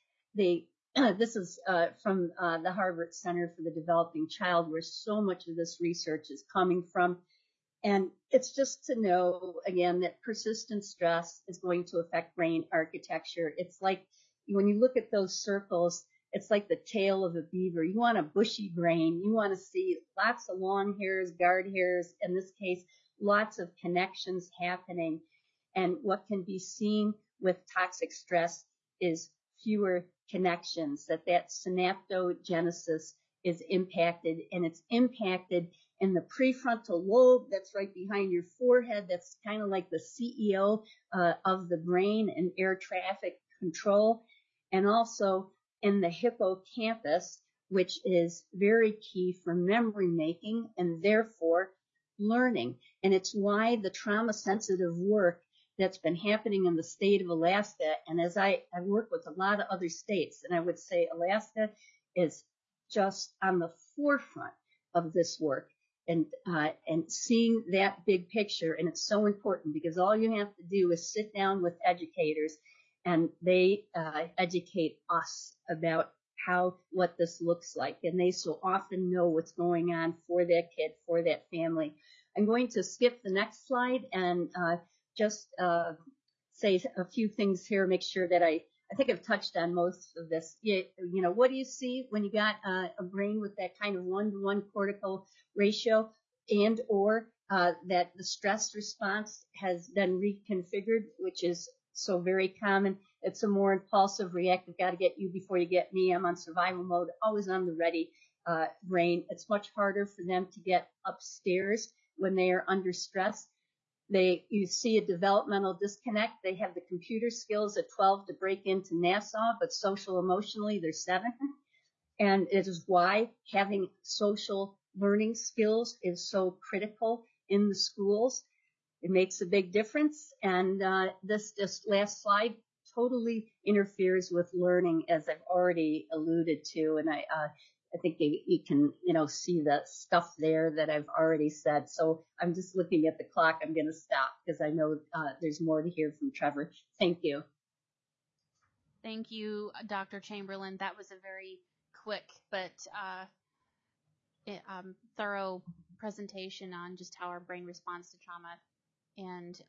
[SPEAKER 9] This is from the Harvard Center for the Developing Child, where so much of this research is coming from. And it's just to know, again, that persistent stress is going to affect brain architecture. It's like when you look at those circles, it's like the tail of a beaver. You want a bushy brain. You want to see lots of long hairs, guard hairs, in this case, lots of connections happening. And what can be seen with toxic stress is fewer connections, that synaptogenesis is impacted, and it's impacted in the prefrontal lobe that's right behind your forehead. That's kind of like the CEO of the brain and air traffic control, and also in the hippocampus, which is very key for memory making and therefore learning. And it's why the trauma sensitive work that's been happening in the state of Alaska, and as I work with a lot of other states, and I would say Alaska is just on the forefront of this work, and seeing that big picture. And it's so important, because all you have to do is sit down with educators, and they educate us about what this looks like, and they so often know what's going on for that kid, for that family. I'm going to skip the next slide and just say a few things here, make sure that I think I've touched on most of this. What do you see when you got a brain with that kind of 1-to-1 cortical ratio, and or that the stress response has been reconfigured, which is so very common. It's a more impulsive, reactive, got to get you before you get me. I'm on survival mode, always on the ready brain. It's much harder for them to get upstairs when they are under stress. You see a developmental disconnect. They have the computer skills at 12 to break into Nassau, but social emotionally, they're 7. And it is why having social learning skills is so critical in the schools. It makes a big difference. And this just last slide totally interferes with learning, as I've already alluded to. And I think you can, see the stuff there that I've already said. So I'm just looking at the clock. I'm going to stop because I know there's more to hear from Trevor. Thank you.
[SPEAKER 1] Thank you, Dr. Chamberlain. That was a very quick but thorough presentation on just how our brain responds to trauma. And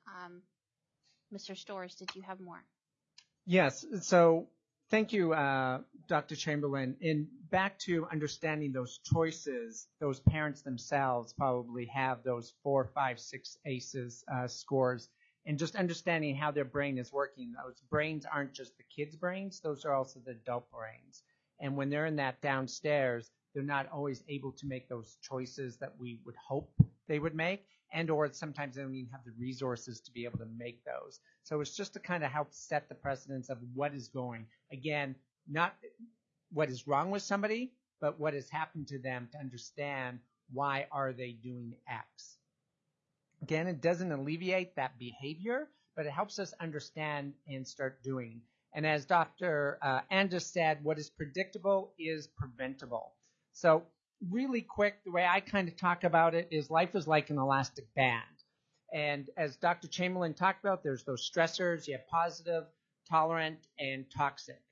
[SPEAKER 1] Mr. Storrs, did you have more?
[SPEAKER 2] Yes. So thank you, Dr. Chamberlain. And back to understanding those choices, those parents themselves probably have those 4, 5, 6 ACEs scores, and just understanding how their brain is working. Those brains aren't just the kids' brains, those are also the adult brains. And when they're in that downstairs, they're not always able to make those choices that we would hope they would make, and or sometimes they don't even have the resources to be able to make those. So it's just to kind of help set the precedence of what is going. Again, not what is wrong with somebody, but what has happened to them to understand why are they doing X. Again, it doesn't alleviate that behavior, but it helps us understand and start doing. And as Dr. Andrus said, what is predictable is preventable. So really quick, the way I kind of talk about it is life is like an elastic band. And as Dr. Chamberlain talked about, there's those stressors. You have positive, tolerant, and toxic.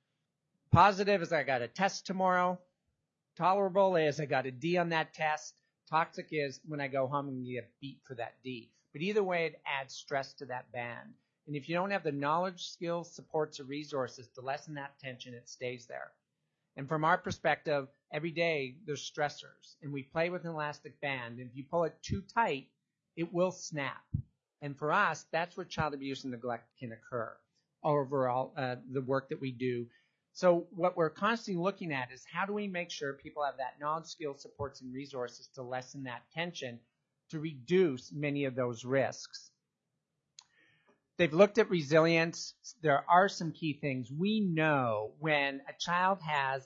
[SPEAKER 2] Positive is I got a test tomorrow. Tolerable is I got a D on that test. Toxic is when I go home and get beat for that D. But either way, it adds stress to that band. And if you don't have the knowledge, skills, supports, or resources to lessen that tension, it stays there. And from our perspective, every day there's stressors. And we play with an elastic band. And if you pull it too tight, it will snap. And for us, that's where child abuse and neglect can occur. Overall, the work that we do. So what we're constantly looking at is how do we make sure people have that knowledge, skills, supports, and resources to lessen that tension, to reduce many of those risks. They've looked at resilience. There are some key things. We know when a child has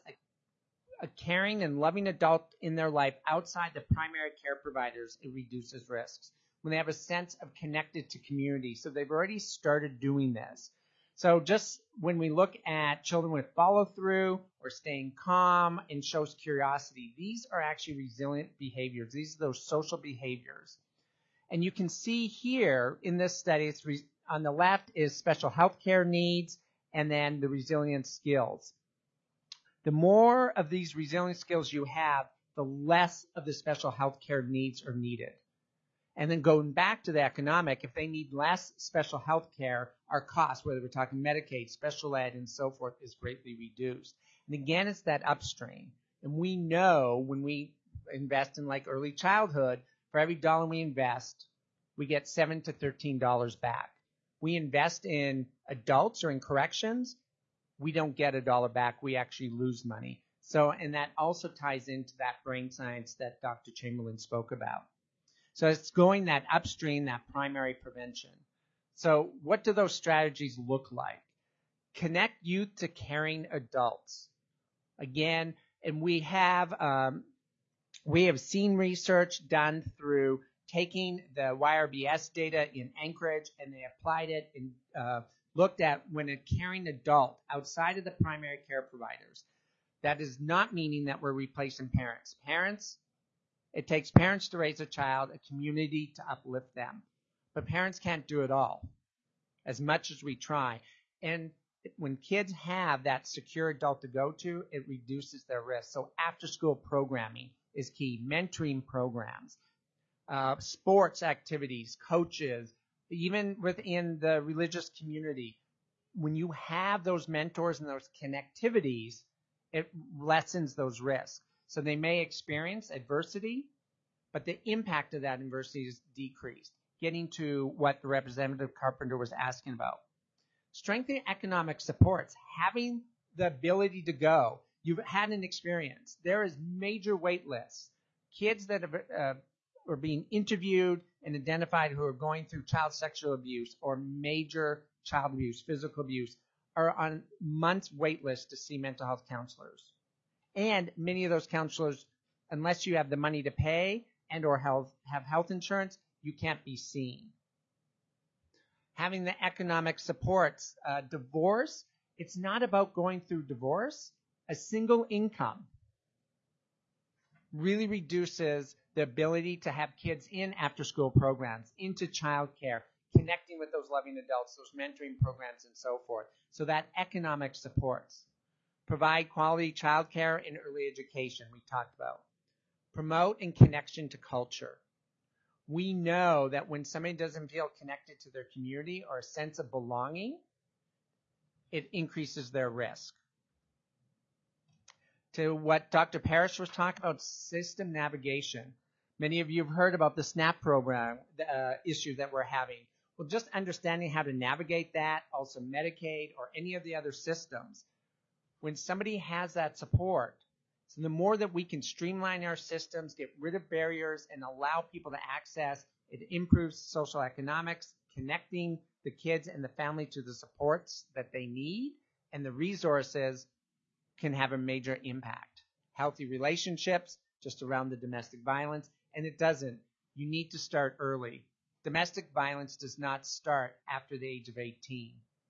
[SPEAKER 2] a caring and loving adult in their life outside the primary care providers, it reduces risks. When they have a sense of connected to community, so they've already started doing this. So just when we look at children with follow-through or staying calm and shows curiosity, these are actually resilient behaviors. These are those social behaviors. And you can see here in this study, it's on the left is special health care needs and then the resilient skills. The more of these resilient skills you have, the less of the special health care needs are needed. And then going back to the economic, if they need less special health care, our costs, whether we're talking Medicaid, special ed, and so forth, is greatly reduced. And again, it's that upstream. And we know when we invest in like early childhood, for every dollar we invest, we get $7 to $13 back. We invest in adults or in corrections, we don't get $1 back. We actually lose money. So, and that also ties into that brain science that Dr. Chamberlain spoke about. So it's going that upstream, that primary prevention. So what do those strategies look like? Connect youth to caring adults. Again, and we have seen research done through taking the YRBS data in Anchorage, and they applied it and looked at when a caring adult outside of the primary care providers. That is not meaning that we're replacing parents. It takes parents to raise a child, a community to uplift them. But parents can't do it all, as much as we try. And when kids have that secure adult to go to, it reduces their risk. So after-school programming is key. Mentoring programs, sports activities, coaches, even within the religious community. When you have those mentors and those connectivities, it lessens those risks. So they may experience adversity, but the impact of that adversity is decreased. Getting to what the Representative Carpenter was asking about. Strengthening economic supports, having the ability to go. You've had an experience. There is major wait lists. Kids that are being interviewed and identified who are going through child sexual abuse or major child abuse, physical abuse, are on months wait lists to see mental health counselors. And many of those counselors, unless you have the money to pay and or have health insurance, you can't be seen. Having the economic supports, divorce, it's not about going through divorce. A single income really reduces the ability to have kids in after-school programs, into childcare, connecting with those loving adults, those mentoring programs, and so forth. So that economic supports. Provide quality childcare and early education, we talked about. Promote and connection to culture. We know that when somebody doesn't feel connected to their community or a sense of belonging, it increases their risk. To what Dr. Parrish was talking about, system navigation. Many of you have heard about the SNAP program issue that we're having. Well, just understanding how to navigate that, also Medicaid or any of the other systems. When somebody has that support, so the more that we can streamline our systems, get rid of barriers, and allow people to access, it improves social economics, connecting the kids and the family to the supports that they need, and the resources can have a major impact. Healthy relationships, just around the domestic violence, and it doesn't. You need to start early. Domestic violence does not start after the age of 18.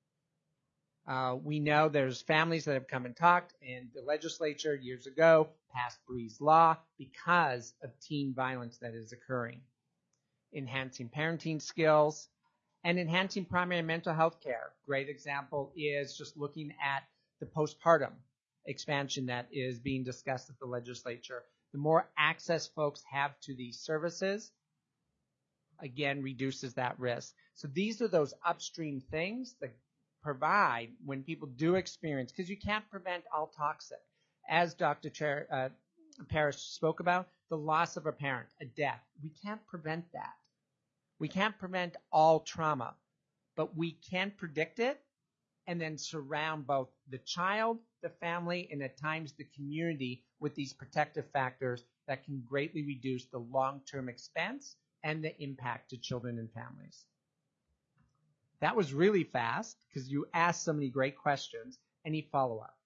[SPEAKER 2] We know there's families that have come and talked, and the legislature years ago passed Bree's Law because of teen violence that is occurring. Enhancing parenting skills and enhancing primary mental health care. Great example is just looking at the postpartum expansion that is being discussed at the legislature. The more access folks have to these services, again, reduces that risk. So these are those upstream things that provide when people do experience, because you can't prevent all toxic. As Dr. Parrish spoke about, the loss of a parent, a death. We can't prevent that. We can't prevent all trauma, but we can predict it and then surround both the child, the family, and at times the community with these protective factors that can greatly reduce the long-term expense and the impact to children and families. That was really fast because you asked so many great questions. Any follow-up?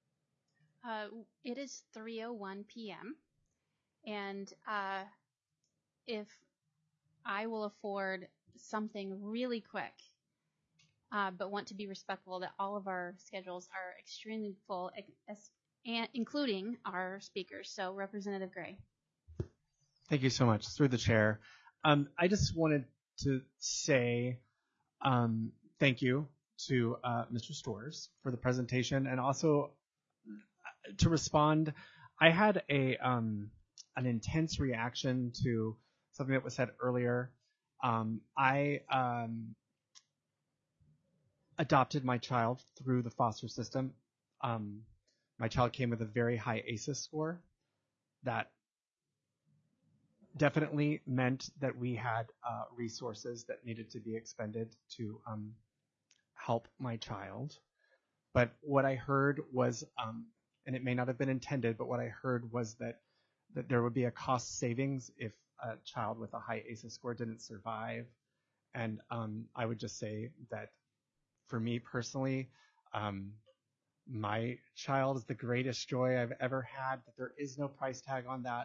[SPEAKER 1] It is 3:01 p.m. and if I will afford something really quick, but want to be respectful that all of our schedules are extremely full, including our speakers. So Representative Gray.
[SPEAKER 5] Thank you so much. Through the chair. I just wanted to say thank you to Mr. Storrs for the presentation, and also to respond. I had an intense reaction to something that was said earlier. I adopted my child through the foster system. My child came with a very high ACEs score. That definitely meant that we had resources that needed to be expended to help my child. But what I heard was, and it may not have been intended, but what I heard was that there would be a cost savings if a child with a high ACEs score didn't survive. And I would just say that for me personally, my child is the greatest joy I've ever had, that there is no price tag on that.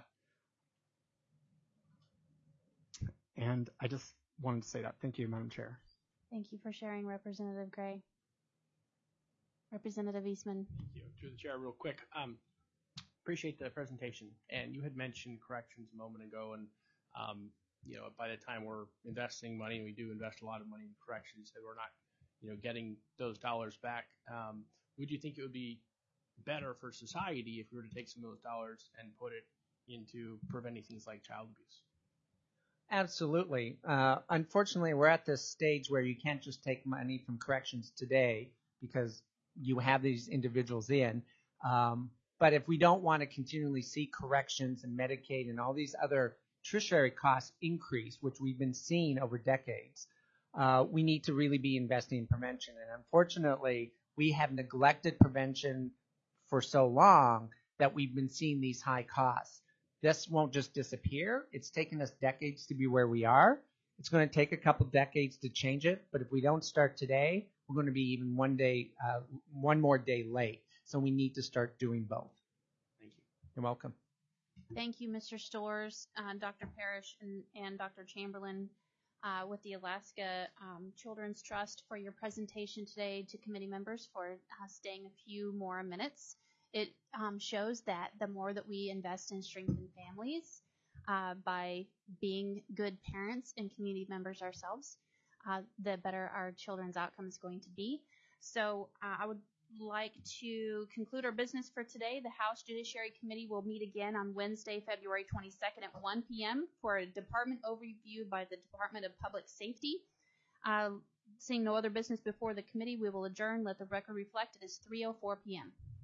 [SPEAKER 5] And I just wanted to say that. Thank you, Madam Chair.
[SPEAKER 1] Thank you for sharing, Representative Gray. Representative Eastman.
[SPEAKER 3] Thank you. Through the chair, real quick. Appreciate the presentation. And you had mentioned corrections a moment ago, and by the time we're investing money, and we do invest a lot of money in corrections, that we're not, getting those dollars back. Would you think it would be better for society if we were to take some of those dollars and put it into preventing things like child abuse?
[SPEAKER 2] Absolutely. Unfortunately, we're at this stage where you can't just take money from corrections today because you have these individuals in. But if we don't want to continually see corrections and Medicaid and all these other tertiary costs increase, which we've been seeing over decades, we need to really be investing in prevention. And unfortunately, we have neglected prevention for so long that we've been seeing these high costs. This won't just disappear. It's taken us decades to be where we are. It's going to take a couple decades to change it, but if we don't start today, we're going to be even one more day late. So we need to start doing both.
[SPEAKER 3] Thank you.
[SPEAKER 2] You're welcome.
[SPEAKER 1] Thank you, Mr. Storrs, Dr. Parrish, and Dr. Chamberlain with the Alaska Children's Trust for your presentation today, to committee members for staying a few more minutes. It shows that the more that we invest in strengthened families by being good parents and community members ourselves, the better our children's outcome is going to be. So I would like to conclude our business for today. The House Judiciary Committee will meet again on Wednesday, February 22nd at 1 p.m. for a department overview by the Department of Public Safety. Seeing no other business before the committee, we will adjourn. Let the record reflect it is 3:04 p.m.